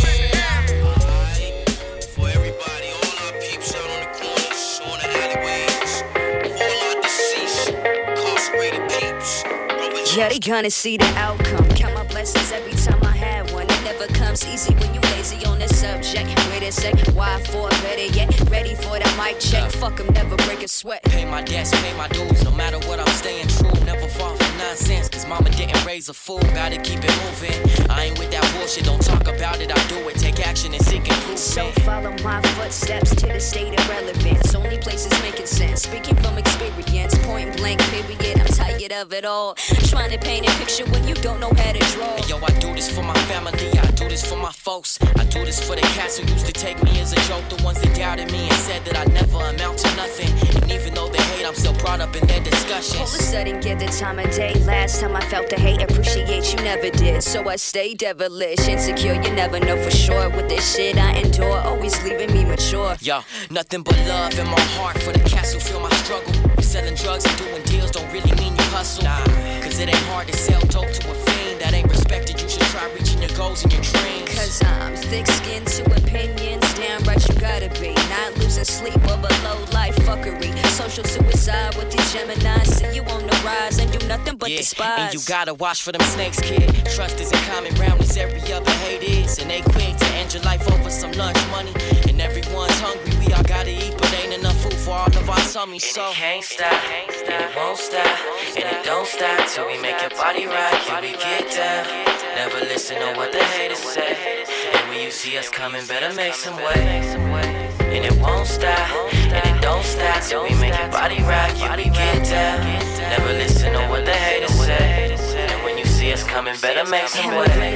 For everybody, all our peeps out on the corners, on the alleyways, all our deceased, incarcerated peeps. Yeah, they gonna see the outcome. Count my blessings every time I have one. It never comes easy when you lazy on the subject. Wait a sec, why for better yet? Ready for that mic check. Fuck 'em, never break a sweat. Pay my debts, pay my dues, no matter what, I'm staying true. Never fall for nonsense, cause mama didn't raise a fool. Gotta keep it moving. I ain't with that bullshit, don't talk about it, I do it. Take action and seek improvement. So follow my footsteps to the state of relevance. Only places making sense. Speaking from experience, point blank, period. I'm tired of it all. Trying to paint a picture when you don't know how to draw. Hey, yo, I do this for my family, I do this for my folks. I do this for the cats who used to take me as a joke. The ones that doubted me and said that I never amount to nothing. And even though they hate, I'm still brought up in their discussions. All of a sudden, get the time of day. Last time I felt the hate, appreciate you never did. So I stay devilish, insecure, you never know for sure. With this shit I endure, always leaving me mature. Yo, nothing but love in my heart for the cats who feel my struggle. Selling drugs and doing deals don't really mean you hustle. Nah, cause it ain't hard to sell dope to a fiend that ain't respected. You should try reaching your goals and your dreams. Cause I'm thick-skinned to opinions, damn right you gotta be. Not losing sleep over low-life fuckery. Social suicide with these Geminis. See you on the rise and do nothing but despise. And you gotta watch for them snakes, kid. Trust isn't common round as every other hate is. And they quick to end your life over some lunch money. And everyone's hungry, we all gotta eat, but ain't enough food for all of our tummies. So it can't stop, it won't stop, and it don't stop till we make your body rock, till we get down. Never listen to what the haters say. And when you see us coming, better make some way. And it won't stop, and it don't stop till we make your body rock, till we get down. Never listen to what the haters say. And when you see us coming, better make some way.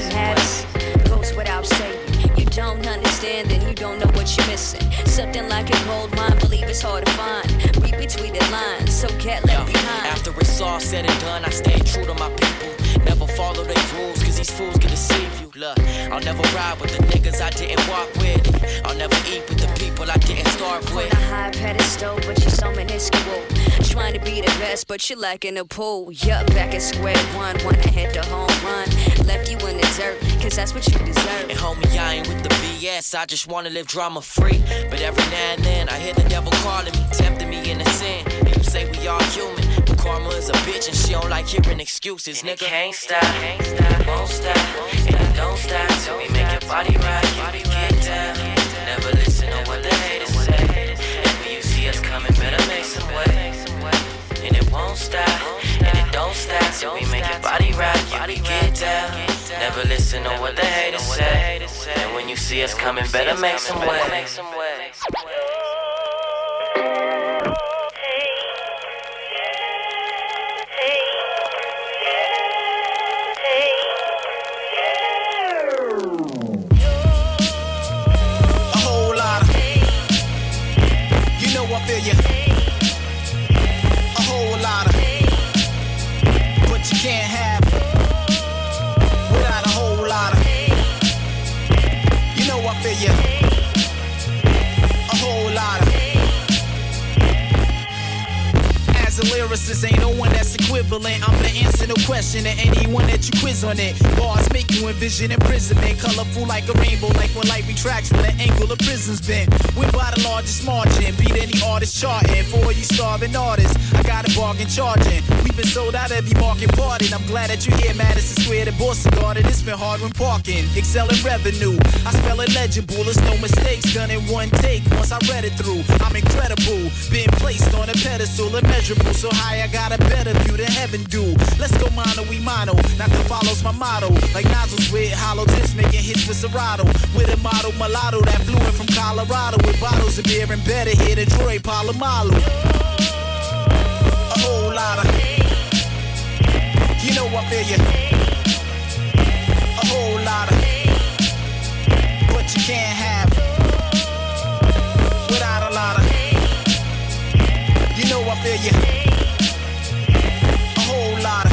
Goes without saying. You don't understand, then you don't know what you're missing. Something like a gold mine, believe it's hard to find. Read between the lines, so get left behind. After it's all said and done, I stay true to my people. Never follow their rules, cause these fools can deceive you. Look, I'll never ride with the niggas I didn't walk with. I'll never eat with the people I didn't starve with. On a high pedestal, but you're so minuscule. Trying to be the best, but you're lacking a pool. Yup, back at square one, wanna hit the home run. Left you in the dirt, cause that's what you deserve. And homie, I ain't with the BS, I just wanna live drama free. But every now and then, I hear the devil calling me, tempting me into sin. You say we all human, but karma is a bitch and she don't like hearing excuses, and nigga. It can't stop, it won't stop, and it don't stop till we make your body rock, till we get down. Never listen to what the haters say. And when you see us coming, better make some way. And it won't stop, and it don't stop till we make your body rock, till we get down. Never listen to what the haters say. And when you see us coming, better make some way. question to anyone that you quiz on it. Bars make you envision imprisonment, colorful like a rainbow, like when light retracts from the angle of prison's bent. Win by the largest margin, beat any artist charting. For you starving artists, I got a bargain charging. We've been sold out every market party, and I'm glad that you're here, Madison Square, the Boston Garden. It's been hard when parking, excelling revenue. I spell it legible, there's no mistakes done in one take. Once I read it through, I'm incredible, being placed on a pedestal, immeasurable, so high I got a better view than heaven do. Let's go mono, we mono, not that follows my motto. Like nozzles with hollow tips, making hits for Serato. With a model mulatto that flew in from Colorado with bottles of beer embedded here to Troy Polamalu. A whole lot of, you know I feel you. A whole lot of, but you can't have without a lot of, you know I feel you. A whole lot of,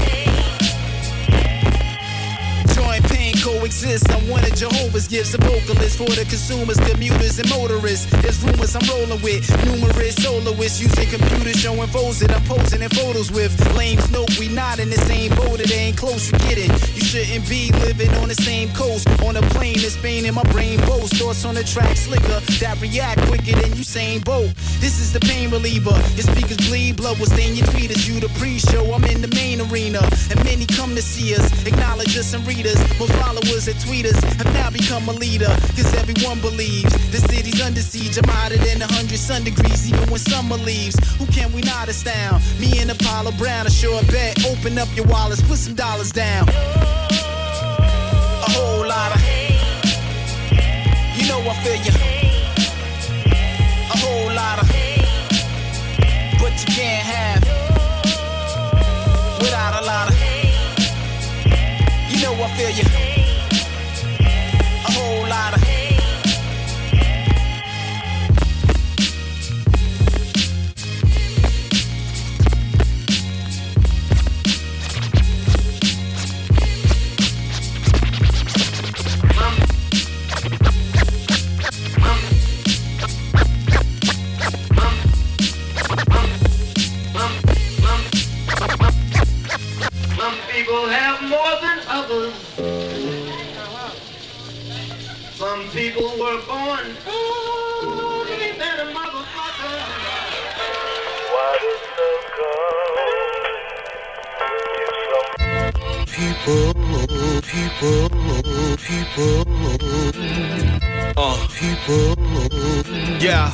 joint pain coexist. I'm one of Jehovah's gifts, a vocalist for the consumers, commuters, and motorists. There's rumors I'm rolling with numerous soloists using computers showing foes that I'm posing in photos with. Lames note we not in the same boat, it ain't close, you get it. You shouldn't be living on the same coast. On a plane in Spain in my brain boast. Thoughts on the track slicker that react quicker than Usain Bolt. This is the pain reliever. Your speakers bleed, blood will stain your tweeters. You the pre-show, I'm in the main arena, and many come to see us, acknowledge us and read us. Most followers and tweeters have now become a leader, cause everyone believes the city's under siege. I'm hotter than 100 sun degrees, even when summer leaves. Who can we not astound? Me and Apollo Brown, a sure bet. Open up your wallets, put some dollars down. A whole lot of, you know I feel you. A whole lot of, but you can't have without a lot of, you know I feel you. A whole lot of, people have more than others. Some people were born only than a motherfucker. Why does people. Yeah.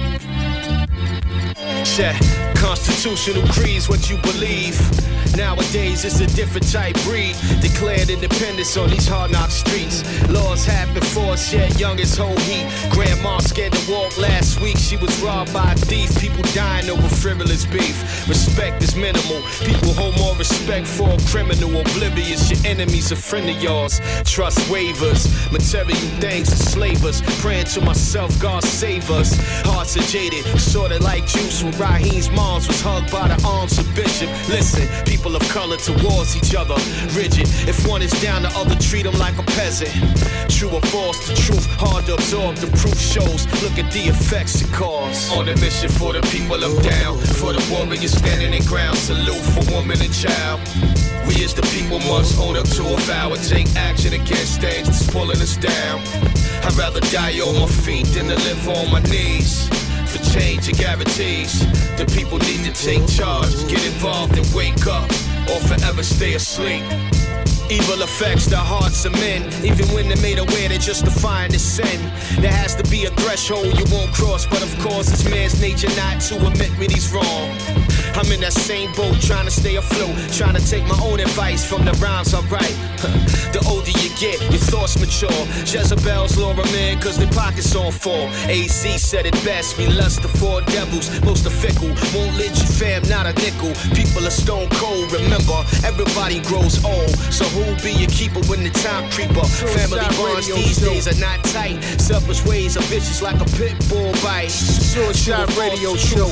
Shit. Constitutional creed's what you believe. Nowadays it's a different type breed. Declared independence on these hard knock streets. Laws have been forced, yet young as whole heat. Grandma scared to walk last week. She was robbed by a thief. People dying over frivolous beef. Respect is minimal. People hold more respect for a criminal. Oblivious, your enemy's a friend of yours. Trust waivers. Material things enslave us. Praying to myself, God save us. Hearts are jaded, sorta like Juice when Raheem's moms was hugged by the arms of Bishop. Listen, people of color towards each other, rigid. If one is down, the other treat them like a peasant. True or false, the truth hard to absorb. The proof shows. Look at the effects it cause. On a mission for the people of down, for the warriors standing in ground. Salute for woman and child. We as the people must own up to a vow and take action against things that's pulling us down. I'd rather die on my feet than to live on my knees. For change and guarantees, the people need to take charge, get involved and wake up, or forever stay asleep. Evil affects the hearts of men, even when they're made aware they're justifying the sin. There has to be a threshold you won't cross, but of course it's man's nature not to admit when he's wrong. I'm in that same boat, trying to stay afloat, trying to take my own advice from the rhymes I write. The older you get, your thoughts mature. Jezebel's lure them in, cause their pockets on full. AZ said it best, we lust the four devils, most are fickle. Won't let you fam, not a nickel. People are stone cold, remember, everybody grows old. So who'll be your keeper when the time creeper? Family bonds these days are not tight. Selfish ways are vicious like a pit bull bite. Suicide radio show.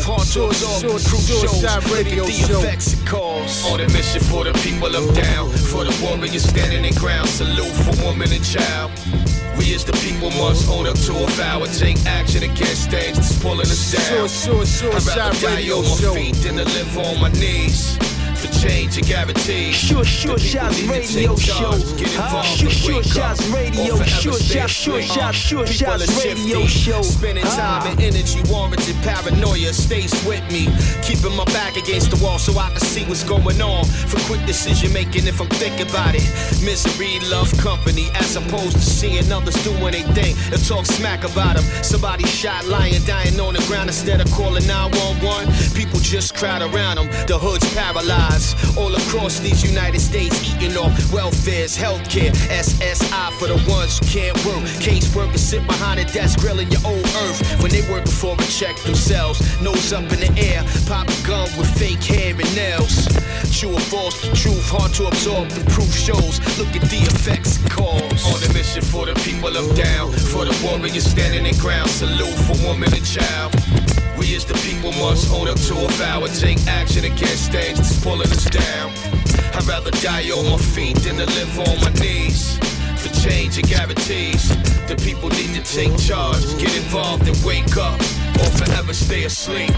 Suicide radio show. Effects it cause. On a mission for the people of down, for the warriors standing in ground. Salute for woman and child. We as the people must own up to a vow and take action against things that's pulling us down. I'd rather die on my feet than to live on my knees. For change you guarantee. Sure shots radio show. Sure shots radio. Sure shots radio show. Spending time and energy warranted paranoia stays with me. Keeping my back against the wall so I can see what's going on. For quick decision making if I'm thinking about it. Misery, love, company, as opposed to seeing others doing their thing and talk smack about them. Somebody shot, lying, dying on the ground instead of calling 911. People just crowd around them. The hood's paralyzed. All across these United States, eating off welfares, healthcare, SSI for the ones who can't work. Caseworkers sit behind a desk grilling your old earth when they working for a check themselves. Nose up in the air, pop a gun with fake hair and nails. True or false, the truth hard to absorb. The proof shows. Look at the effects it cause. On a mission for the people, I'm down. For the warriors standing their ground. Salute for woman and child. We as the people must own up to a vow and take action against things that's pulling us down. I'd rather die on my feet than to live on my knees. For change and guarantees, the people need to take charge, get involved and wake up, or forever stay asleep.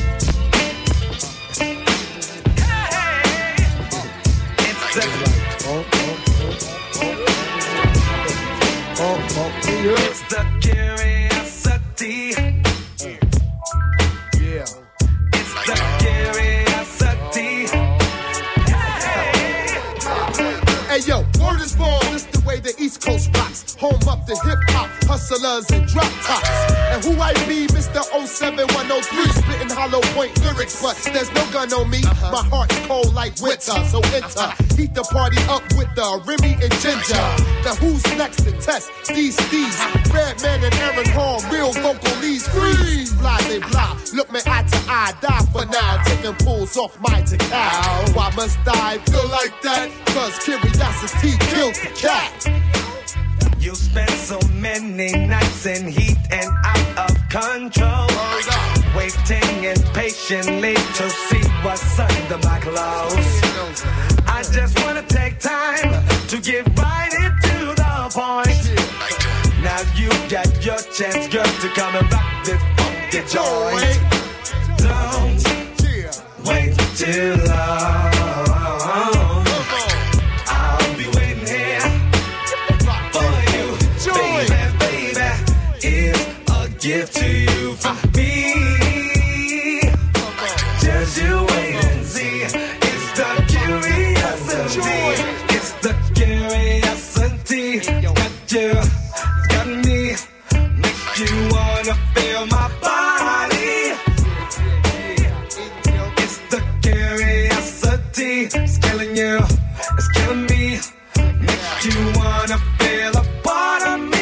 It's the curiosity. Yeah. It's the curiosity. Hey yo, word is born, this the way the East Coast rocks. Home up the hip hop, hustlers and drop tops. And who I be, Mr. 07103, spitting hollow point lyrics, but there's no gun on me. My heart's cold like winter, so enter. Heat the party up with the Remy and Ginger. Now who's next to test these steeds? Redman and Aaron Hall, real vocalese, freeze. Blase blah, look me eye to eye, die for now. Taking pulls off my cow. Why must I feel like that? Cause curiosity killed the cat. You spend so many nights in heat and out of control, waiting impatiently to see what's under my clothes. I just wanna take time to get right into the point. Now you got your chance, girl, to come and rock this funky joint. Don't wait too long. I'll be waiting here for you, baby. It's a gift to you from me. Just you wait and see. It's the curiosity. It's the curiosity. Got you, got me. Make you wanna feel my body. It's the curiosity. It's killing you. It's killing me. Make you wanna feel a part of me.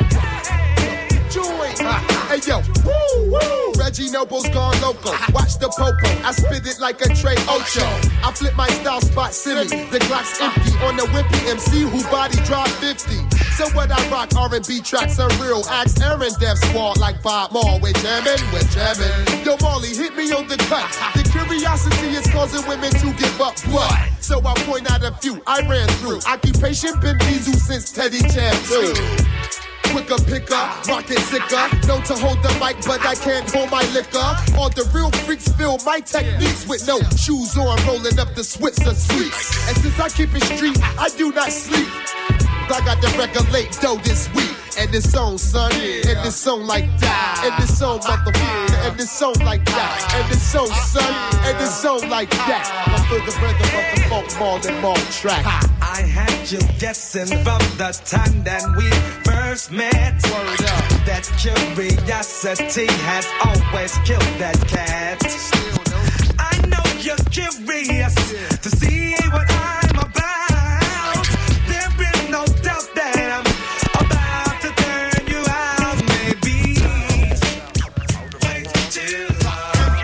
Hey yo, woo woo. Reggie Noble's gone local. Watch the popo. I spit it like a Trey Ocho. I flip my style spot silly. The Glock's empty on the wimpy MC who body drop 50. So what I rock R&B tracks are real. Axe Aaron Dev Squad like Bob Moore. We're jamming. Yo Marley, hit me on the cut. The curiosity is causing women to give up what? So I point out a few I ran through. Occupation been Diesel since Teddy Jam too. Quicker picker, rocket sicker. Known to hold the mic, but I can't hold my liquor. All the real freaks feel my techniques with no shoes on, rolling up the Switzer sweets. And since I keep it street, I do not sleep. I got to regulate dough this week. And this song, son, and this song like that. And this song, motherfucker, and this song like that. And this song, son, and this song like that. I feel the rhythm of the funk more than more track. I had you guessing from the time that we first met. That curiosity has always killed that cat. I know you're curious to see what I'm about. There is no doubt that I'm about to turn you out. Maybe wait too long.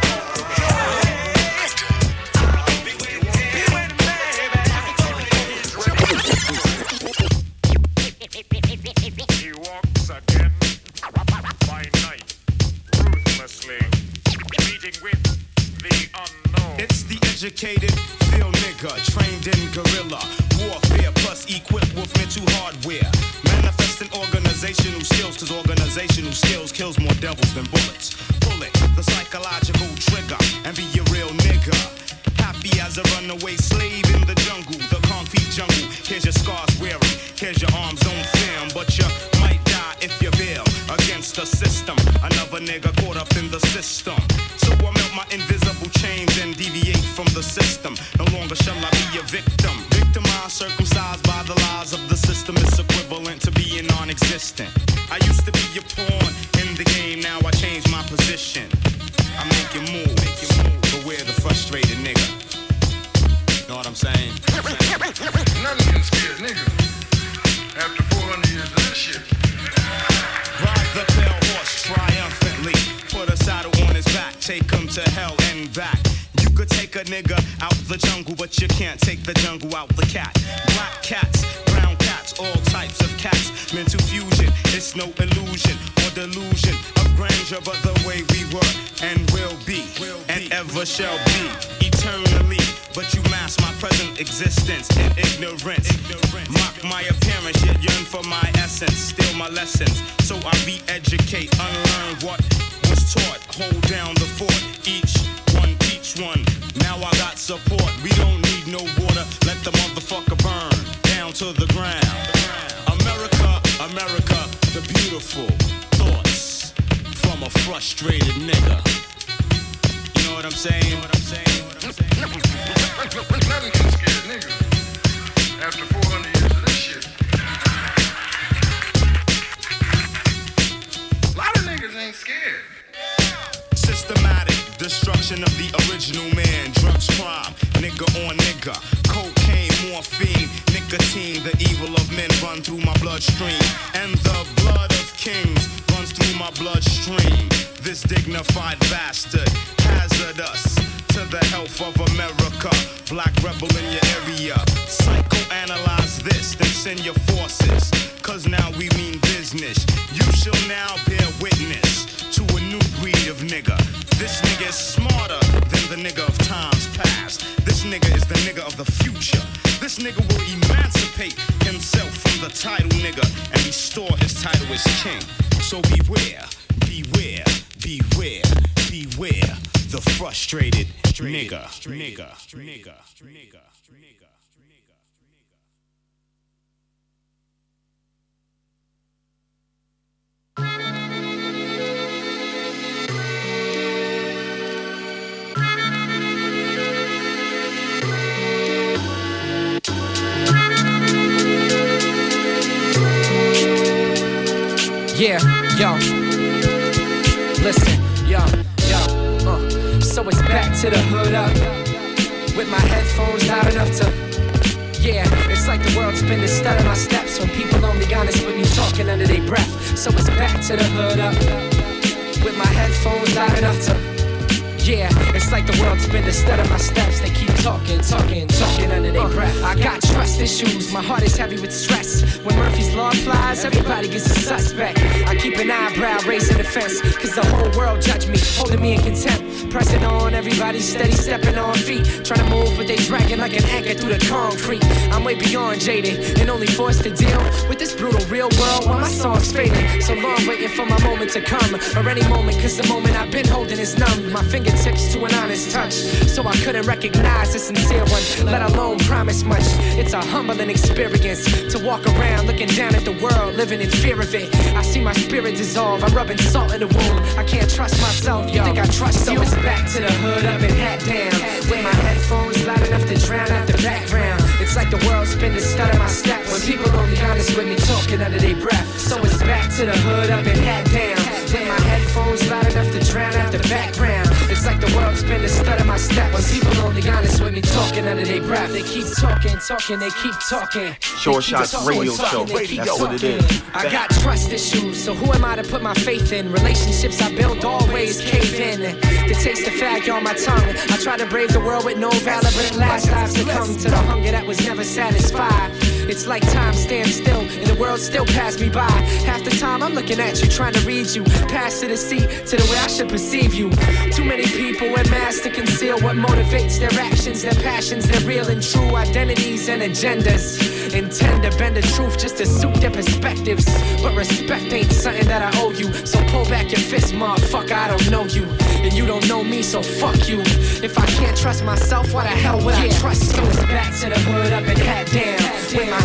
I'll be waiting, He walks again by night, ruthlessly meeting with the unknown. It's the educated field nigga, trained in guerrilla warfare, plus equipped with mental hardware. Manifesting organizational skills, cause organizational skills kills more devils than bullets. Pull it, the psychological trigger, and be a real nigga. Happy as a runaway Here's your scars weary, here's your arms don't film, but you might die if you bail against the system. Another nigga caught up in the system. So I melt my invisible chains and deviate from the system. No longer shall I be a victim. Victimized, circumcised by the lies of the system. It's equivalent to being non-existent. I used to be a pawn in the game, now I changed my position. I'm making moves, but we're the frustrated nigga. Know what I'm saying? Nothing can scare nigga. After 400 years of this shit. Ride the pale horse triumphantly. Put a saddle on his back, take him to hell and back. You could take a nigga out the jungle, but you can't take the jungle out the cat. Black cats, brown cats, all types of cats. Mental fusion, it's no illusion or delusion of grandeur, but the way we were and will be and ever shall be eternally. But you mask my present existence in ignorance. Mock my appearance, yet yearn for my essence. Steal my lessons, so I re-educate, unlearn what was taught. Hold down the fort, each one teach one. Now I got support, we don't need no water. Let the motherfucker burn down to the ground. America, America, the beautiful thoughts from a frustrated nigga. You know what I'm saying? Nothing can scare nigga. After 400 years of this shit. A lot of niggas ain't scared. Systematic destruction of the original man. Drugs, crime, nigga on nigga. Cocaine, morphine, nicotine. The evil of men run through my bloodstream. And the blood of kings runs through my bloodstream. This dignified bastard, hazardous to the health of America. Black rebel in your area. Psychoanalyze this, then send your forces. Cause now we mean business. You shall now bear witness to a new breed of nigga. This nigga is smarter than the nigga of times past. This nigga is the nigga of the future. This nigga will emancipate himself from the title nigga and restore his title as king. So beware, beware, beware, beware the frustrated nigga. Yeah, yo, listen, yo, so it's back to the hood up, with my headphones loud enough to, yeah, it's like the world spinning, stutter my steps, when people only honest with me talking under their breath, so it's back to the hood up, with my headphones loud enough to, yeah, it's like the world spin the stutter my steps. They keep talking under their breath. I got trust issues, my heart is heavy with stress. When Murphy's Law applies, everybody gets a suspect. I keep an eyebrow raising the fence, cause the whole world judge me, holding me in contempt. Pressing on, everybody steady stepping on feet. Trying to move, but they dragging like an anchor through the concrete. I'm way beyond jaded, and only forced to deal with this brutal real world while my song's fading. So long waiting for my moment to come, or any moment, cause the moment I've been holding is numb. My fingertips to an honest touch, so I couldn't recognize a sincere one, let alone promise much. It's a humbling experience to walk around looking down at the world, living in fear of it. I see my spirit dissolve, I'm rubbing salt in the wound. I can't trust myself, you think I trust you? So it's back to the hood up and hat down, with my headphones loud enough to drown out the background. It's like the world spinning, stutter my steps, when people only honest with me talking under their breath. So it's back to the hood up and hat down, with my headphones loud enough to drown out the background. It's like the world spinning, stutter my steps, when people only honest with me talking under their breath. They keep talking, they keep talking. Short Shots Radio Show, that's what it is. I got trust issues, so who am I to put my faith in? Relationships I build always cave in. The taste of fag on my tongue, I try to brave the world with no valor, but at last I've succumbed to the hunger that was never satisfied. It's like time stands still, and the world still passed me by. Half the time I'm looking at you, trying to read you, pass to the seat, to the way I should perceive you. Too many people in masks to conceal what motivates their actions, their passions, their real and true identities and agendas. Intend to bend the truth just to suit their perspectives, but respect ain't something that I owe you. So pull back your fist, motherfucker, I don't know you, and you don't know me, so fuck you. If I can't trust myself, why the hell would I trust you? So it's back to the hood up and hat down, with my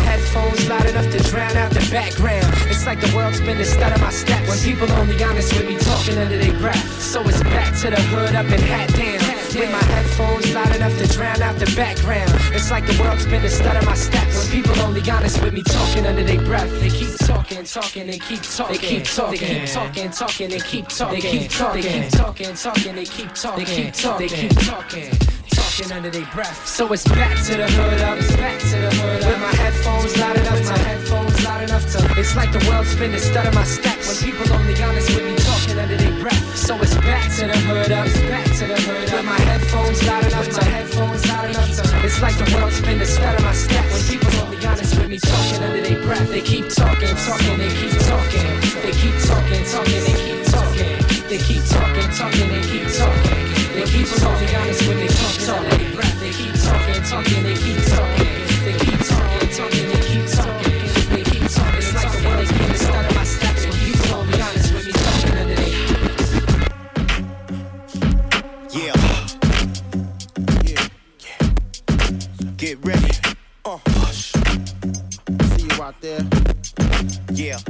enough to drown out the background. It's like the world's been the stud of my steps. When people only honest with me, talking under their breath. So it's back to the hood up and hat down. With my headphones loud enough to drown out the background. It's like the world's been the stud of my steps. When people only honest with me, talking under their breath. They keep talking, talking, they keep talking. They keep talking, they keep talking, talking, they keep talking. They keep talking, they keep talking, talking, they keep talking. They keep talking, they keep talking. Talking under their breath. So it's back to the hood up, it's back to the hood up. With my headphones loud enough, my headphones loud enough to. It's like the world's been the stud of my steps. When people only honest with me, talking under their breath. So it's back to the hood up, it's back to the hood up. With my headphones loud enough, my headphones loud enough to. It's like the world's been the stud of my steps. When people only honest with me, talking under their breath. They keep talking, talking, they keep talking. They keep talking, talking, they keep talking. They keep talking, talking, they keep talking. They keep talking, honest when they talking under their breath. They keep talking, talking, they keep talking. They keep talking, talking, they keep talking. They keep talking, it's like the world's been the start of my steps. When people only honest with me, talking under their yeah. Get ready. See you out there. Yeah.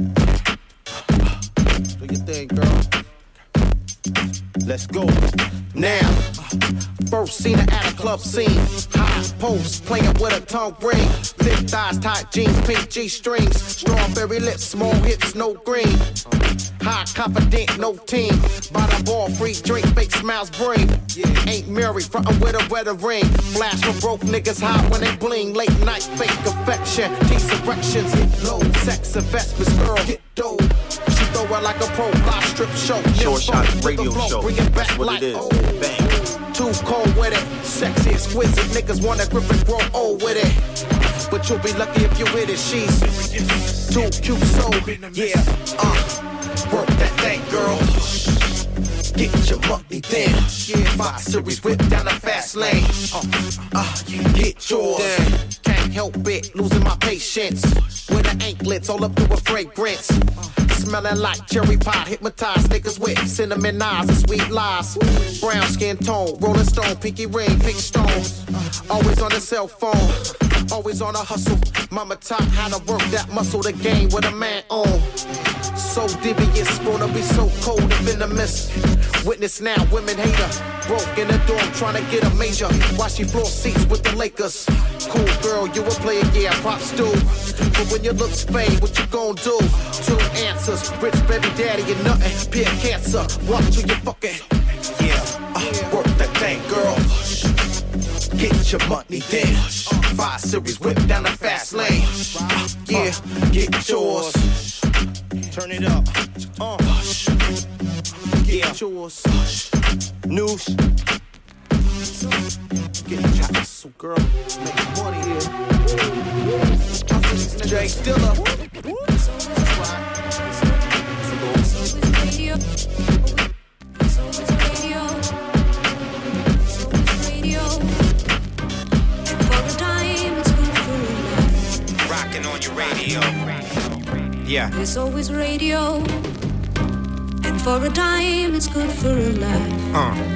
Do your thing, girl. Let's go. Now, first seen her at a club scene. High post, playing with a tongue ring. Thick thighs, tight jeans, pink G-strings. Strawberry lips, small hips, no green. High confident, no team. Bottom ball, free drink, fake smiles bring. Ain't married, frontin' with a wedding ring. Flash for broke niggas high when they bling. Late night, fake affection. These erections hit low. Sex investments, girl, hit dough. She throw her like a pro, fly strip show. Short Shots Radio Show. That's what it is. Bang. Too cold with it. Sexy, exquisite. Niggas wanna grip and grow old with it. But you'll be lucky if you hit it. She's too cute, so yeah. Work that thing, girl. Get your money then. 5 Series whip down the fast lane. Get yours. Can't help it, losing my patience. With the anklets all up to a fragrance. Smelling like cherry pie, hypnotized niggas with cinnamon eyes and sweet lies. Brown skin tone, rolling stone, pinky ring, pink stones. Always on the cell phone, always on a hustle. Mama taught how to work that muscle, the game with a man on. So devious, gonna be so cold and venomous. Witness now, women hate her. Broke in the dorm, trying to get a major. While she floor seats with the Lakers. Cool girl, you a player, yeah, props do. But when your looks fade, what you gon' do? 2 answers, rich baby daddy and nothing. Peer cancer, walk till you fucking. Yeah, work that thing, girl. Get your money then. 5 Series whip down the fast lane. Yeah, get yours. Turn it up. Get yours. News. Get your hustle, girl. Make money here. Jay Dilla. Rocking on your radio. Yeah. There's always radio. And for a dime, it's good for a life.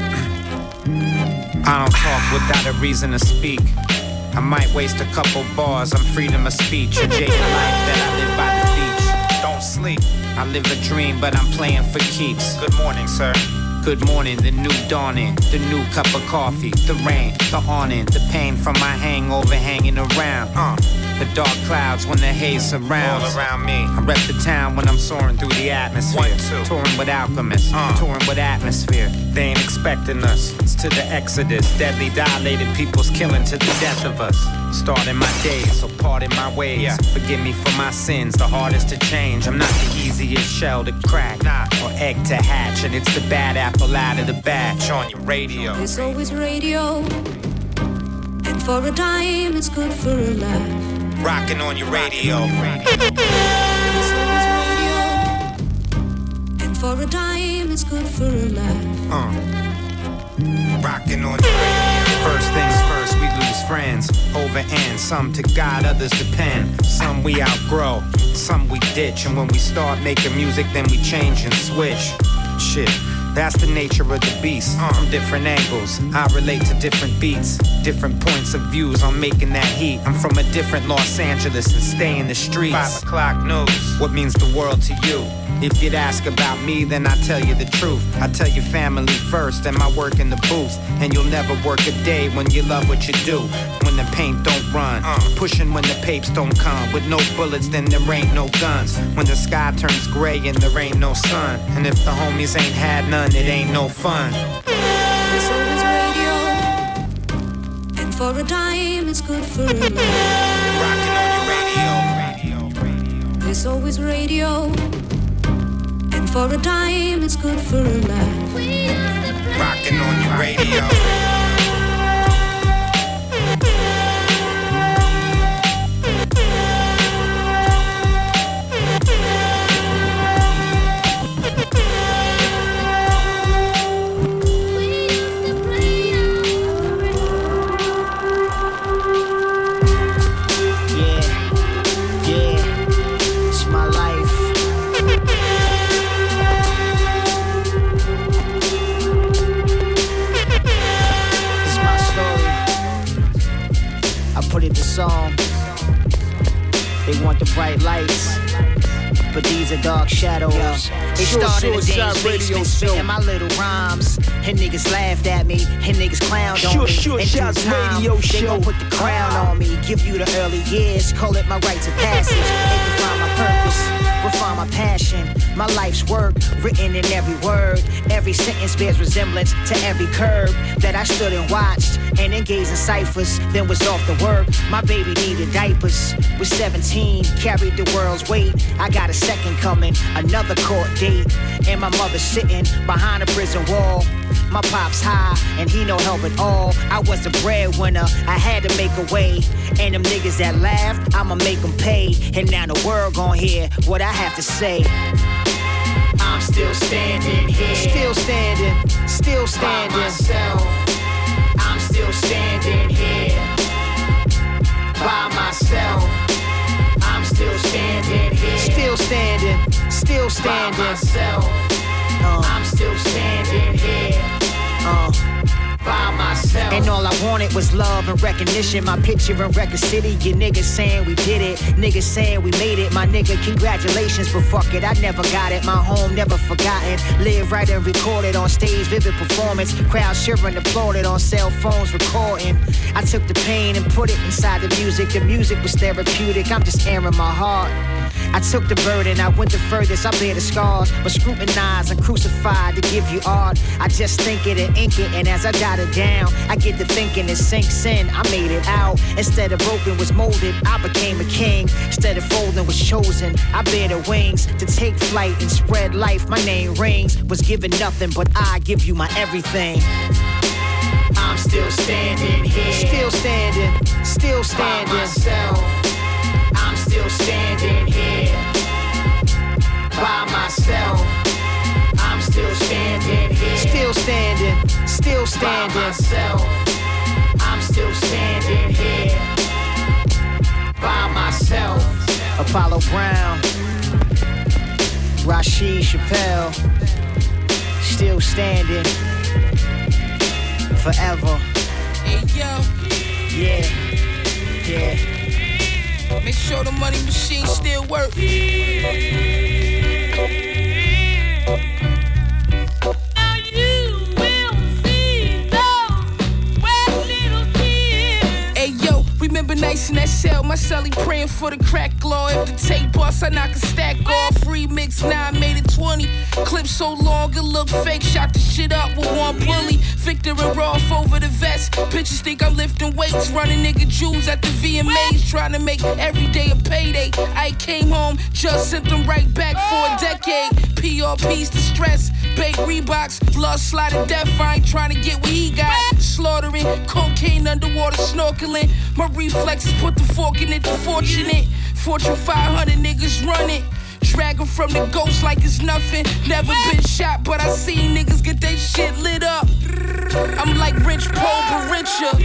I don't talk without a reason to speak. I might waste a couple bars on freedom of speech. A Jake life that I live by the beach. Don't sleep. I live a dream, but I'm playing for keeps. Good morning, sir. Good morning, the new dawning, the new cup of coffee, the rain, the awning, the pain from my hangover hanging around. The dark clouds when the haze surrounds. All around me. I rep the town when I'm soaring through the atmosphere. Touring with alchemists, touring with atmosphere. They ain't expecting us. It's to the exodus. Deadly dilated people's killing to the death of us. Starting my days, so pardon my ways. Yeah. Forgive me for my sins, the hardest to change. I'm not the easiest shell to crack or egg to hatch. And it's the bad apple out of the batch on your radio. There's always radio. And for a dime, it's good for a life. Rocking on your radio. There's always radio. And for a dime, it's good for a life. Rocking on your radio. First things first, we lose friends over and some to God, others depend. Some we outgrow, some we ditch. And when we start making music, then we change and switch. Shit, That's the nature of the beast. From different angles, I relate to different beats, different points of views on making that heat. I'm from a different Los Angeles and stay in the streets. 5 o'clock news, what means the world to you? If you'd ask about me, then I tell you the truth. I tell your family first and my work in the booth. And you'll never work a day when you love what you do. When the paint don't run, pushing when the papes don't come. With no bullets, then there ain't no guns. When the sky turns gray and there ain't no sun. And if the homies ain't had none, it ain't no fun. There's always radio, and for a dime, it's good for a life. Rocking on your radio. There's always radio, and for a dime, it's good for a life. Rocking on your radio. Song. They want the bright lights, but these are dark shadows. They started a dance basement spitting my little rhymes, and niggas laughed at me, and niggas clowned on me. In due time, they gon' put the crown on me, give you the early years, call it my rites of passage. They can find my purpose, refine my passion, my life's work, written in every word. Every sentence bears resemblance to every curve that I stood and watched, and engaged in ciphers, then was off to work. My baby needed diapers, was 17, carried the world's weight. I got a second coming, another court date, and my mother sitting behind a prison wall. My pop's high, and he no help at all. I was the breadwinner, I had to make a way. And them niggas that laughed, I'ma make them pay. And now the world gon' hear what I have to say. I'm still standing here, still standing by myself. I'm still standing here by myself. I'm still standing here, still standing by myself. I'm still standing here by myself. And all I wanted was love and recognition. My picture in Record City. You niggas saying we did it, niggas saying we made it. My nigga, congratulations, but fuck it, I never got it. My home never forgotten. Live right and recorded on stage, vivid performance. Crowd cheering, applauded on cell phones, recording. I took the pain and put it inside the music. The music was therapeutic. I'm just airing my heart. I took the burden, I went the furthest, I bear the scars, but scrutinized and crucified to give you art. I just think it and ink it, and as I jot it down, I get to thinking it sinks in, I made it out. Instead of broken was molded, I became a king. Instead of folding was chosen, I bear the wings to take flight and spread life. My name rings, was given nothing, but I give you my everything. I'm still standing here, still standing by myself. I'm still standing here by myself. I'm still standing here, still standing by myself. I'm still standing here by myself. Apollo Brown, Rashid Chappelle, still standing forever. Hey yo, yeah. Make sure the money machine still work. Now you will see those wet little kids. Hey yo, remember nights in that cell? My celly praying for the crack law. If the tape bust, I knock a stack off. Remix, now I made it 20. Clip so long it look fake. Shot the shit up with one bully. Victor and Rolf over the vest. Bitches think I'm lifting weights, running nigga jewels at the VMAs, trying to make every day a payday. I came home, just sent them right back for a decade. PRP's the stress, baked Reeboks, blood sliding death. I ain't trying to get what he got. Slaughtering, cocaine underwater snorkeling. My reflexes put the fork in it, the fortunate. Fortune 500 niggas run it. Drag 'em from the ghost like it's nothing. Never been shot, but I seen niggas get they shit lit up. I'm like Rich Paul, but richer.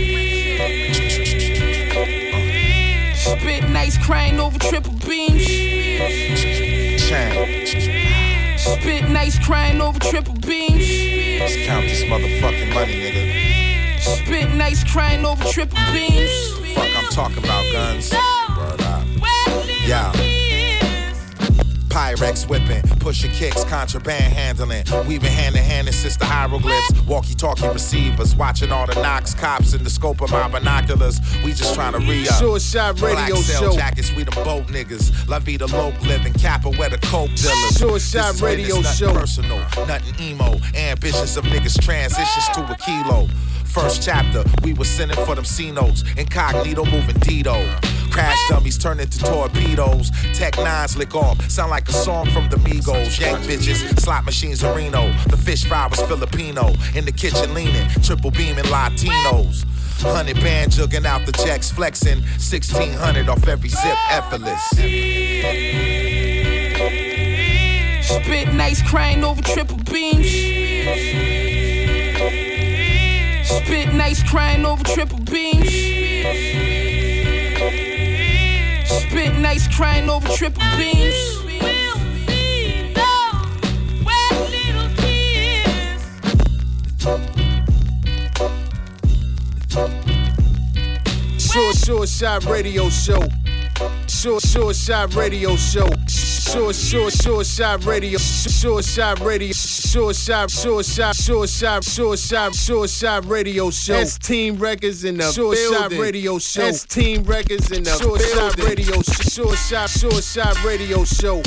Spit nice, crying over triple beams. Spit nice, crying over triple beams. Let's count this motherfucking money, nigga. Spit nice, crying over triple beams. Fuck, I'm talking about guns. Word up. Yeah. Pyrex whipping, pushing kicks, contraband handling, weaving hand in hand in sister hieroglyphs, walkie-talkie receivers, watching all the knocks, cops in the scope of my binoculars. We just trying to re-up. Short Shot Radio Black Show. jackets, we the boat niggas. La Vida Loc living, Kappa where the coke dealers. Short Shot Radio Show. Personal, nothing emo. Ambitions of niggas transitions to a kilo. First chapter, we was sending for them C-notes. Incognito moving Dito. Crash dummies turn into torpedoes. Tech nines lick off. Sound like a song from the Migos. Yank bitches, slot machines in Reno. The fish fry was Filipino. In the kitchen leaning, triple beaming Latinos. 100 band jugging out the jacks flexing. 1600 off every zip effortless. Spit nice, crying over triple beams. Spit nice, crying over triple beams. Spit nice, crying over triple beams. Short Shot Radio Show. Short Shot Radio Show. Short Shot Radio. Short Shot Radio. Short Shot Radio Show. S-Team Records in the Short Shot Radio Show. S-Team Records in the Short Shot Radio. Short Shot Radio Show.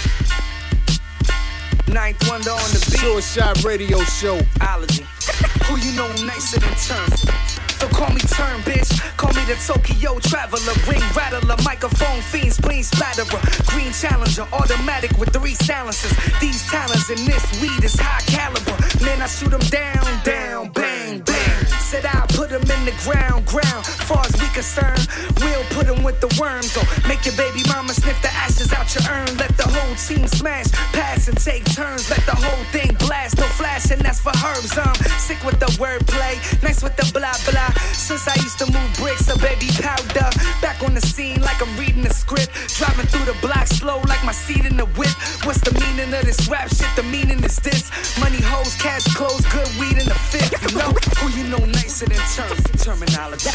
Ninth Wonder on the beat. Short Shot Radio Show. Ology. Who you know nicer than Turn? Don't call me Turn, bitch. Call me the Tokyo Traveler. Ring rattler, microphone fiend, spleen splatterer. Green Challenger, automatic with 3 silencers. These talents in this weed is high caliber. Man, I shoot them down, bang, bang. Said I'll put them in the ground. Far as we concerned, we'll put them with the worms. So make your baby mama sniff the ashes out your urn. Let the whole team smash, pass and take turns. Let the whole thing blast, no flashing, that's for herbs. I'm sick with the wordplay, nice with the blah blah. Since I used to move bricks, a baby powder. Back on the scene like I'm reading a script. Driving through the block slow like my seat in the whip. What's the meaning of this rap shit? The meaning is this: money, hoes, cash, clothes, good weed in the fifth. You know who you know nicer than terminology.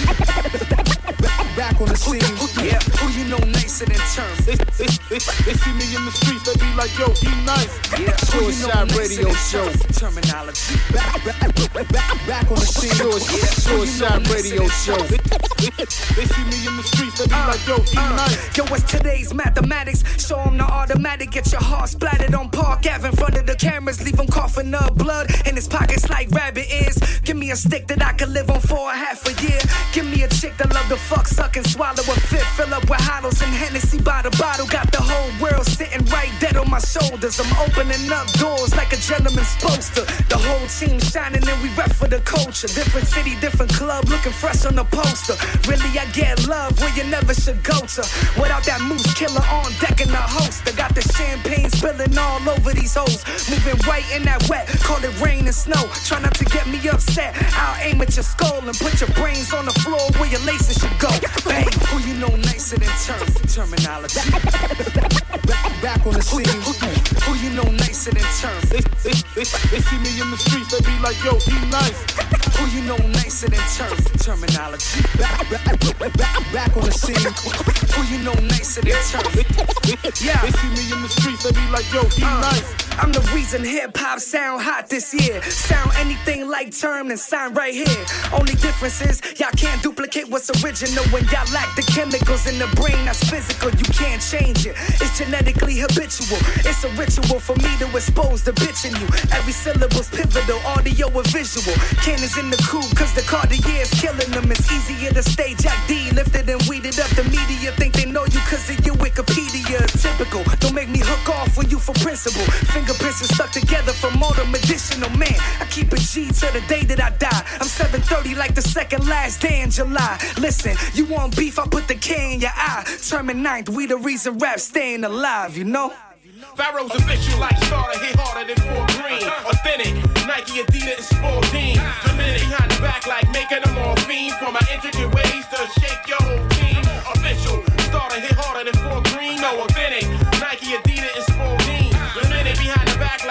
Back on the scene, yeah. Who you know nicer than terms? They see me in the streets, they be like, yo, he nice. Yeah, Short Shot Radio Show. Terminology. Back on the scene, Short Shot Radio Show. They see me in the streets, they be like, yo, he nice. Yo, what's today's mathematics? Show them the automatic, get your heart splattered on Park Ave in front of the cameras, leave him coughing up blood in his pockets like rabbit ears. Give me a stick that I can live on for a half a year. Give me a chick that love to fuck, suck, and swallow a fit. Fill up with Hollows and Hennessy by the bottle. Got the whole world sitting right dead on my shoulders. I'm opening up doors like a gentleman's supposed to. The whole team shining and we rep for the culture. Different city, different club, looking fresh on the poster. Really, I get love where you never should go to. Without that moose killer on deck in the holster. Got the champagne spilling all over these hoes. Moving right in that wet, call it rain and snow. Try not to get me upset. I'll aim at your skull and put your brains on the floor where your laces should go. Bang, who you know nicer than terminology. Back on the scene, who you know nicer than terms? They see me in the streets, they be like, yo, he nice. Who you know nicer than terminology. Back on the scene, who you know nicer than terms? Yeah. They see me in the streets, they be like, yo, he nice. I'm the reason hip-hop sound hot this year. Sound anything like Term and sign right here. Only difference is y'all can't duplicate what's original when y'all lack the chemicals in the brain that's physical. You can't change it. It's genetically habitual. It's a ritual for me to expose the bitch in you. Every syllable's pivotal, audio or visual. Cannons in the coupe cause the Cartier's killing them. It's easier to stay Jack D lifted and weeded up. The media think they know you cause of your Wikipedia. Typical. Don't make me hook off on you for principle. Fingerprints are stuck together from all the medicinal, man. I keep it G till the day that I die. I'm 730 like the second last day in July. Listen, you want beef, I put the K in your eye. Term and Ninth, we the reason rap staying alive, you know? Pharaoh's official like starter, hit harder than 4 Green. Authentic, Nike, Adidas, and Sporting. The minute behind the back like making a morphine. For my intricate ways to shake your whole team. Official, starter, hit harder than 4 Green. No, authentic, Nike, Adidas, and Sporting. The minute behind the back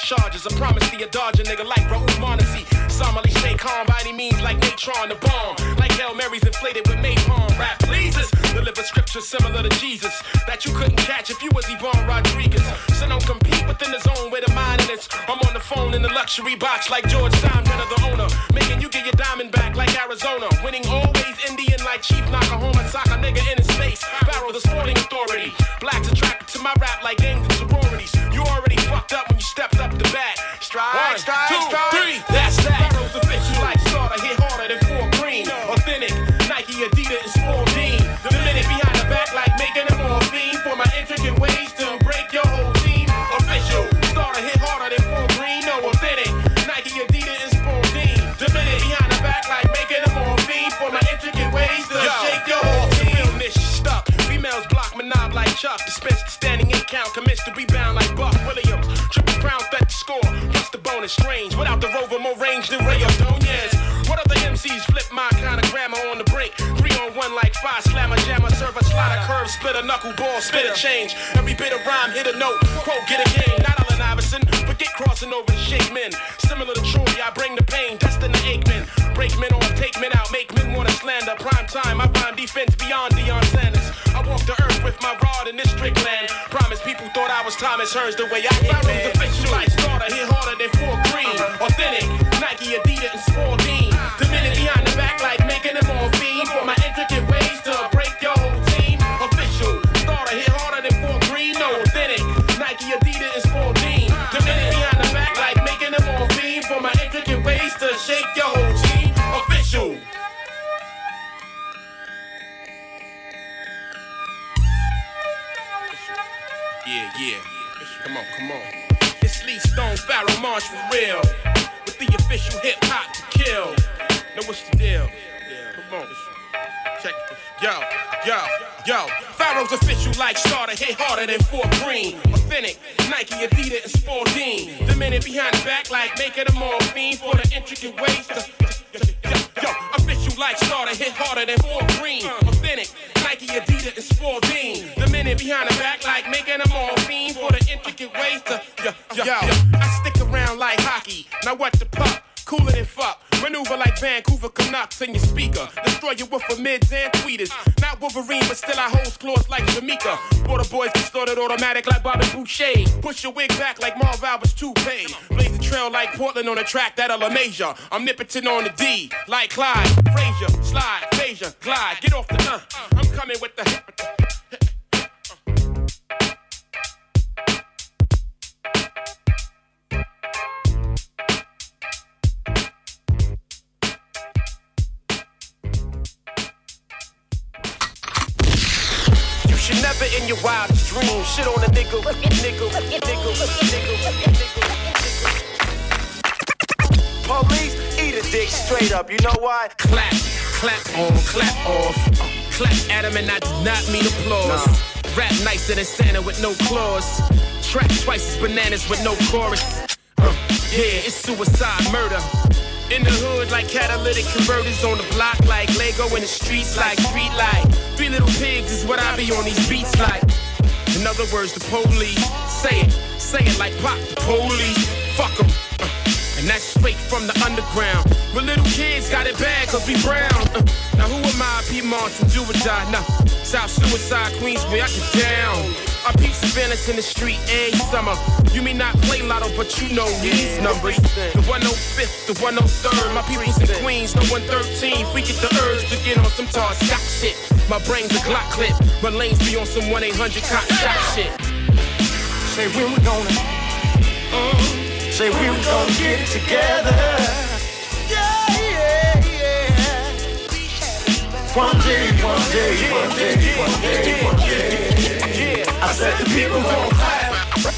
charges. I promise thee a dodge a nigga like Raoul Monesi. Somali stay calm by any means like Natron the bomb. Like Hail Marys inflated with napalm. Rap pleases, deliver scripture similar to Jesus that you couldn't catch if you was Yvonne Rodriguez. So don't compete within the zone where the mind is. I'm on the phone in the luxury box like George Steinbrenner, the owner. Making you get your diamond back like Arizona. Winning always Indian like Chief Nakahoma. Sock a nigga in his face. Barrow the sporting authority. Blacks attracted to my rap like gangs and sororities. You already fucked up when you stepped up the bat. Strike, strike, strike. 3, that's that. Barrow's official like starter. Hit harder than 4 green. Authentic, Nike, Adidas, and Spalding. The minute behind the back like making them morphine. For my intricate ways to break your whole team. Official, starter. Hit harder than 4 green. No authentic, Nike, Adidas, and Spalding. The minute behind the back like making them morphine. For my intricate ways to shake your whole team. Realness stuck. Females block my knob like Chuck. Dispense the standing 8 count. Commits to rebound like Buck Williams. Triple crown threat to score. Plus the bonus strange. Without the rover, more range than Ray Ordonez. What other MCs flip my kind of grammar on the break? 3-on-1 like 5 slammer, jammer, server, slider, curve, split a knuckle ball, spit a change. Every bit of rhyme, hit a note, quote, get a game. Not Allen Iverson, forget crossing over to shake men. Similar to Troy, I bring the pain, destined to ache men. Break men on, take men out, make men wanna slander. Prime time, I find defense beyond Deion Sanders. I walk the earth with my rod in this strict land. Promise people thought I was Thomas Hearns the way I hit man. Official like starter, hit harder than 4 green. Authentic, Nike, Adidas, and Spalding. The minute behind the back like making them all fiend. For my intricate ways to break your whole team. Official, starter, hit harder than 4 green. No authentic, Nike, Adidas, and Spalding. The minute behind the back like making them all fiend. For my intricate ways to shake your whole team. Official. Yeah. Come on. It's Lee Stone, Pharaoh Marsh for real. With the official hip hop to kill. Now what's the deal? Come on. Check it. Yo. Pharaoh's official like starter, hit harder than 4 green. Authentic, Nike, Adidas, and Spalding. The minute behind the back like making them all fiend. For the intricate ways to... Yo, official like starter, hit harder than 4 green. Authentic, Nike, Adidas, and Spalding. The minute behind the back like making them all fiend. For the intricate ways to... Yo, I stick around like hockey. Now what the puck? Cooler than fuck. Maneuver like Vancouver Canucks in your speaker. Destroy your woofer mids and tweeters. Not Wolverine, but still I hold claws like Jamaica. Border boys distorted automatic like Bobby Boucher. Push your wig back like Marv Albert's toupee. Blaze the trail like Portland on a track that'll amaze ya. Omnipotent on the D, like Clyde. Frazier, slide, Frazier, glide. Get off the I'm coming with the should never in your wildest dreams shit on a nigga. Police, eat a dick straight up, you know why? Clap on, clap off. Clap at him and I do not mean applause. Rap nicer than Santa with no claws. Trap twice as bananas with no chorus. Yeah, it's suicide murder. In the hood like catalytic converters, on the block like Lego, in the streets like street light. 3 little pigs is what I be on these beats like. In other words, the police say it like pop the police. Fuck 'em. And that's straight from the underground. But little kids got it bad cause we brown. Now who am I, Piedmont from do or die? Nah, South Suicide, Queensway, I get down. I peep surveillance in the street every summer. You may not play lotto, but you know these numbers. The 105th, the 103rd. My people's in Queens, no 113. We get the urge to get on some tall Scott shit. My brain's a Glock clip. My lanes be on some 1-800 cop shot shit. Say we were gonna say we were gonna get it together. Yeah. One day. I said the people gon' clap.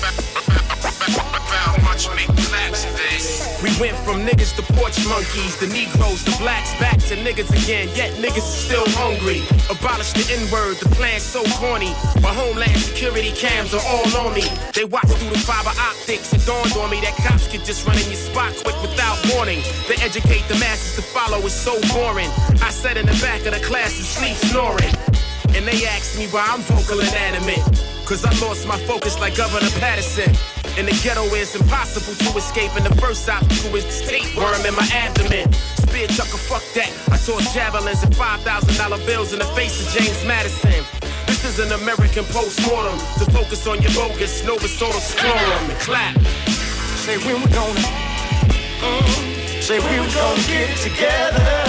Watch me collapse this. We went from niggas to porch monkeys, the Negroes, the blacks, back to niggas again. Yet niggas still hungry. Abolish the N-word, the plan's so corny. My homeland security cams are all on me. They watch through the fiber optics. It dawned on me that cops could just run in your spot quick without warning. They educate the masses to follow, it's so boring. I sat in the back of the class and sleep snoring. And they asked me why I'm vocal and animate. Cause I lost my focus like Governor Patterson. In the ghetto, it's impossible to escape, and the first obstacle is the tapeworm in my abdomen. Spear chucker, fuck that. I toss javelins and $5,000 bills in the face of James Madison. This is an American post-mortem to focus on your bogus Novasol scrotum and clap. Say when we gonna, say we gonna get it together.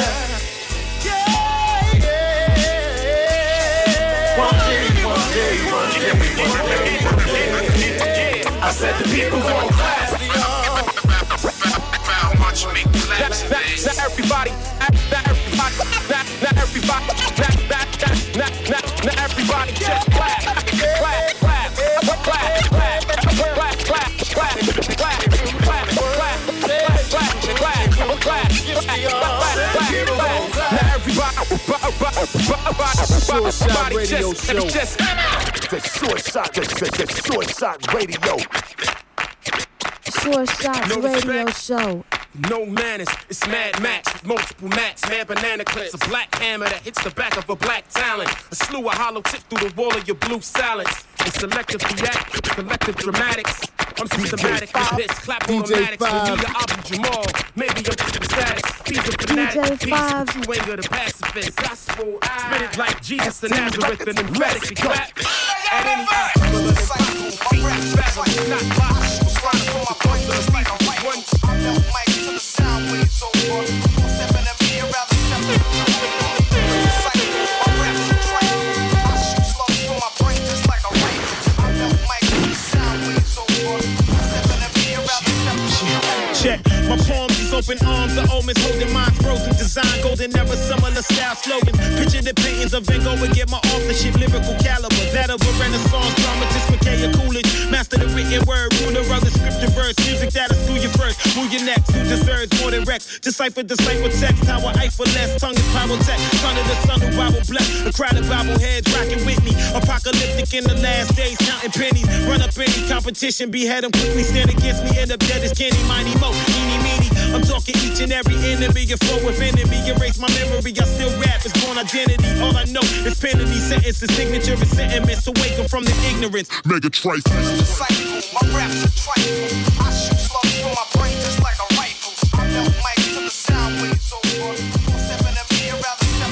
One day. I said the people gon' clap. Now everybody, just clap, clap, clap, clap, clap, clap, clap, clap, Suicide Radio Show. The Suicide Radio. Suicide Radio Show. No manners, it's Mad Max, multiple mats, mad banana clips, a black hammer that hits the back of a black talent, a slew of hollow tips through the wall of your blue salads, and selective theatrics, collective dramatics. I'm systematic with this, clap automatics, with me or Abu Jamal, maybe I'm status, he's a fanatic, peace, you ain't good a pacifist, gospel, spit it like Jesus the Nazareth, and emphatic, clap, at any hospital, feet, fathom, not box, trying to pull my points to the speaker, one, I'm no mic to the sound waves over, stepping at me around the step, my raps are trained, I shoot slow for my brain just like a rain, I'm no mic to the sound waves over, stepping at me around the step. Check, my poems is open arms, the omens holding minds frozen, design golden era, similar style slogans, picture the paintings of Van Gogh and get my authorship, lyrical caliber, that of a Renaissance dramatist, Micaiah Coolidge, master the written word, ruler of the scripture verse, music that'll school you first, move your next, who deserves more than Rex, decipher text, tower Eiffel less, tongue is pyrotech, son of the son who Bible blessed, a crowd of bobbleheads rocking with me, apocalyptic in the last days, counting pennies, run up any competition, behead them quickly, stand against me, end up dead as Kenny, Mighty Mo, eeny meeny, I'm talking each and every enemy, your foe with enemy, erase my memory, I still rap, it's born identity, all I know is penalty, sentences, signature is sentiments, awaken from the ignorance, Mega Trice. My raps are trifle, I shoot slow for my brain just like a rifle, I'm no mic to the sound waves over, stepping at me around the step,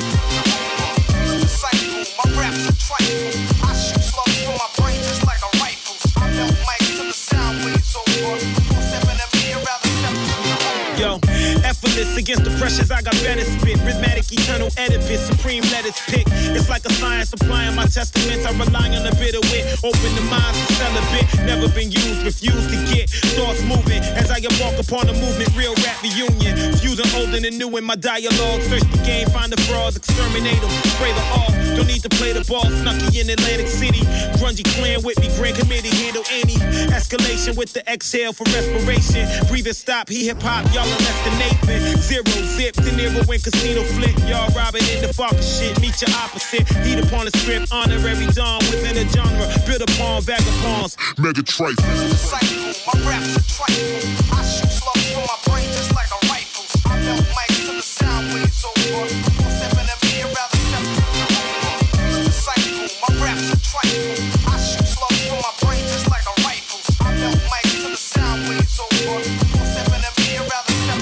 my raps are trifle, I shoot slow for my brain just like a rifle, I'm no mic to the sound waves over, stepping at me around the step. Yo, effortless against the pressures, I got better spit. Rhythmatic, eternal Oedipus, supreme letters pick. It's like a science applying my testaments. I rely on a bit of wit. Open the minds to celibate. Never been used, refused to get thoughts moving. As I embark upon a movement, real rap reunion. Fusing old and new in my dialogue. Search the game, find the frauds, exterminate them. Spray the all. Don't need to play the ball. Snucky in Atlantic City. Grungy clan with me. Grand committee handle any escalation with the exhale for respiration. Breathe and stop. He hip hop. Y'all are less than Nathan. Zero zip. De Niro when casino flip. Y'all robbing in the fucking shit. Meet your opposite. Heat upon the script. Honorary dawn within a genre. Build upon vagabonds. Mega Trice. My raps are trifle. I shoot slow for my brain just like a rifle. I'm no mic to the sound waves over. Stepping at me around the step. My raps are trifle. I shoot slow for my brain just like a rifle. I'm no mic to the sound waves over. Stepping at me around the step.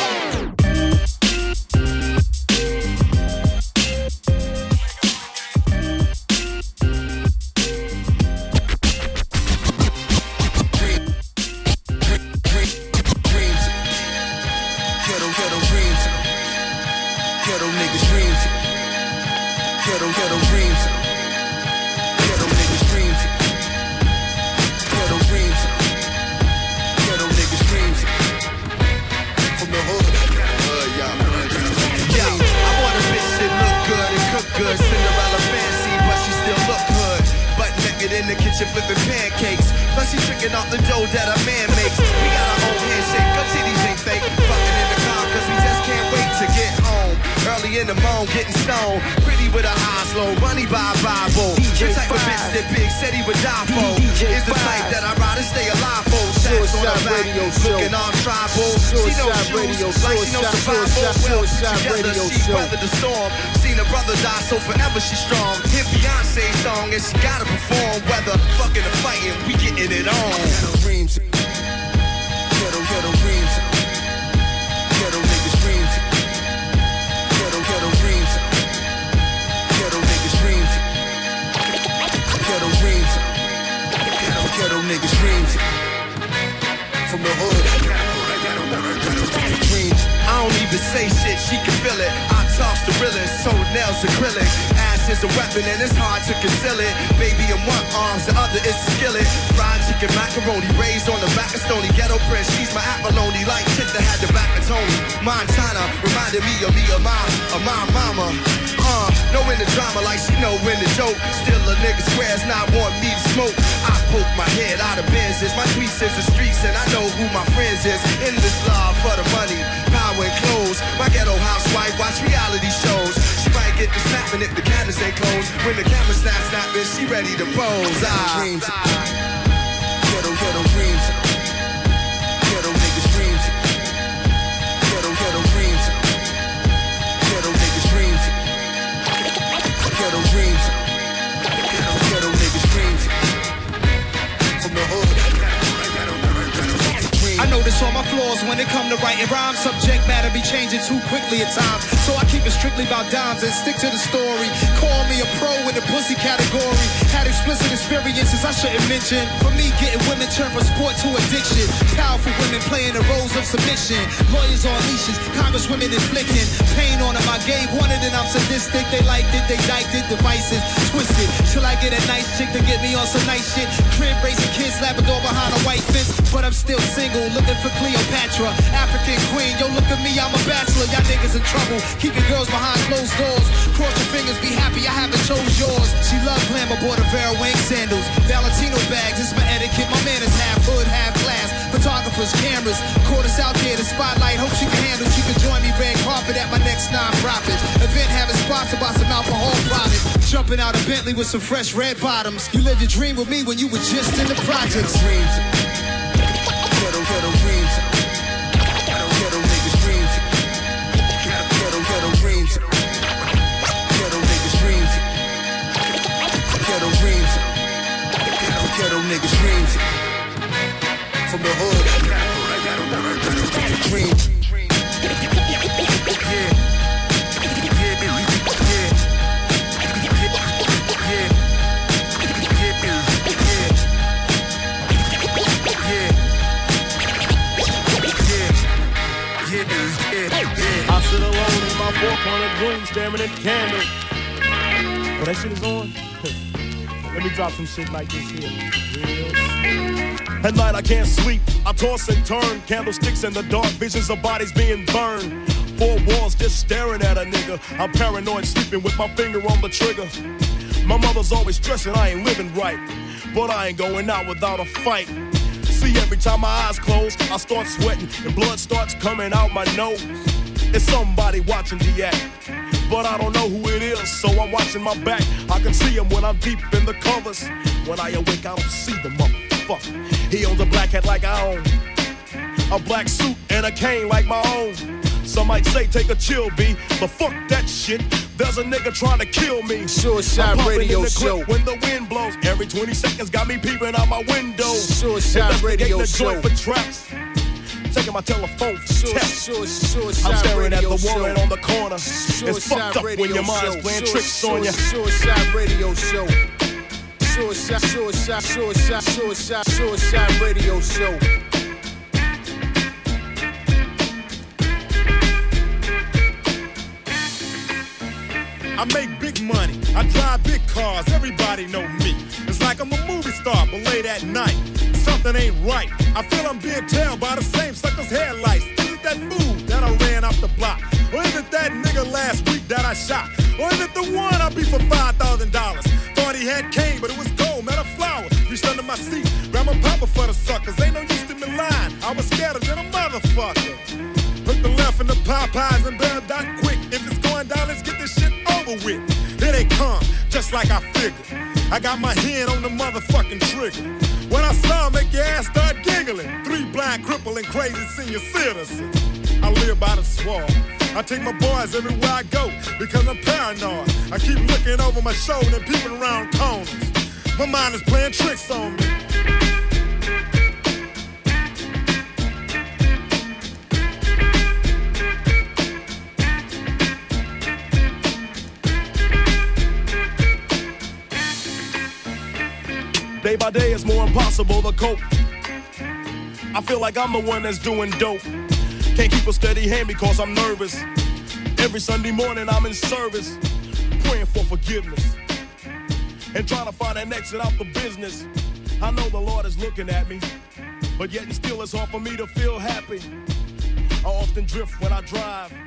In the kitchen flipping pancakes. Plus she tricking off the dough that a man makes. We got our own handshake, our titties ain't fake. Fucking in the car cause we just can't wait to get home. Early in the moan, getting stoned. Pretty with her eyes low, money by Bible. The type of bitch that Big said he would die for. Is the type that I'd rather stay alive for. Shots on her back, looking all tribal. She knows shoes, like she knows survival. Well, together she weathered the storm. Seen her brother die, so forever she's strong. Hit Beyonce's song and she gotta perform. Whether fucking or fighting, we getting it on. Ghetto dreams, ghetto dreams, ghetto niggas dreams, ghetto dreams, ghetto niggas dreams, ghetto dreams, ghetto niggas dreams. From the hood, I don't even say shit, she can feel it. I toss the realest, toenails acrylic. Ass is a weapon and it's hard to conceal it. Baby in one arms, the other is the skillet. Fried chicken macaroni, raised on the back of Stony. Ghetto prince, she's my abalone. Like chick that had the back of Tony. Montana reminded me of my mama. Knowing the drama like she know when the joke. Still a nigga squares not want me to smoke. I poke my head out of Benzes. My tweets is the streets and I know who my friends is. In this love for the money, power and clothes. My ghetto housewife watch reality shows. She might get the snapping if the cameras ain't closed. When the camera snapping, she ready to pose. Dreams, ghetto dreams, ghetto niggas dreams, ghetto dreams, ghetto niggas dreams. Ghetto dreams, ghetto niggas dreams. From the hood. I notice all my flaws when it come to writing rhymes. Subject matter be changing too quickly at times. So I keep it strictly about dimes and stick to the story. Call me a pro in the pussy category. Had explicit experiences I shouldn't mention. For me, getting women turned from sport to addiction. Powerful women playing the roles of submission. Lawyers on leashes, congresswomen inflicting pain on them. I gave one and then I'm sadistic. They liked it, they liked it, devices twisted. Till I get a nice chick to get me on some nice shit. Crib raising kids, Labrador behind a white fence. But I'm still single, looking for Cleopatra. African queen, yo look at me, I'm a bachelor. Y'all niggas in trouble, keeping girls behind closed doors. Cross your fingers, be happy I haven't chose yours. She loved glamour, bought a Vera Wang sandals. Valentino bags, it's my etiquette. My man is half hood, half glass. Photographers, cameras, caught us out there, the spotlight. Hope she can handle, she can join me red carpet at my next non-profit event, having sponsored by some alcohol products. Jumping out of Bentley with some fresh red bottoms. You lived your dream with me when you were just in the projects. Dreams, ghetto dreams, ghetto niggas dreams, ghetto dreams, ghetto niggas dreams, ghetto dreams, ghetto niggas dreams. From the hood, dreams. I sit alone in my four-cornered room staring at the candle. Oh, that shit is on? Let me drop some shit like this here. At night I can't sleep, I toss and turn. Candlesticks in the dark, visions of bodies being burned. Four walls just staring at a nigga. I'm paranoid, sleeping with my finger on the trigger. My mother's always stressing I ain't living right, but I ain't going out without a fight. See, every time my eyes close, I start sweating and blood starts coming out my nose. It's somebody watching the act, but I don't know who it is, so I'm watching my back. I can see him when I'm deep in the covers. When I awake, I don't see the motherfucker. He owns a black hat like I own, a black suit and a cane like my own. Some might say take a chill, B, but fuck that shit. There's a nigga trying to kill me. Suicide Radio Show. When the wind blows, every 20 seconds got me peeping out my window. Suicide Radio Show. For traps. Taking my telephone for text. I'm staring at the woman on the corner. It's fucked up when your mind's playing tricks on you. Suicide Radio Show. Suicide Radio Show. I make big money, I drive big cars, everybody know me. It's like I'm a movie star, but late at night, something ain't right. I feel I'm being tailed by the same sucker's headlights. Is it that fool that I ran off the block? Or is it that nigga last week that I shot? Or is it the one I beat for $5,000? Thought he had cane, but it was gold, not a flower. Reached under my seat, grabbed my popper for the suckers. Ain't no use to me lying, I was scared of than a motherfucker. Put the left in the Popeyes and bail dot quick. If it's going down, it's over with. Here they come, just like I figured. I got my hand on the motherfucking trigger. When I saw 'em, make your ass start giggling. 3 blind, crippling, crazy senior citizens. I live by the swamp. I take my boys everywhere I go because I'm paranoid. I keep looking over my shoulder and peeping around corners. My mind is playing tricks on me. Day by day it's more impossible to cope. I feel like I'm the one that's doing dope. Can't keep a steady hand because I'm nervous. Every Sunday morning I'm in service, praying for forgiveness and trying to find an exit out the business. I know the Lord is looking at me, but yet and still it's hard for me to feel happy. I often drift when I drive.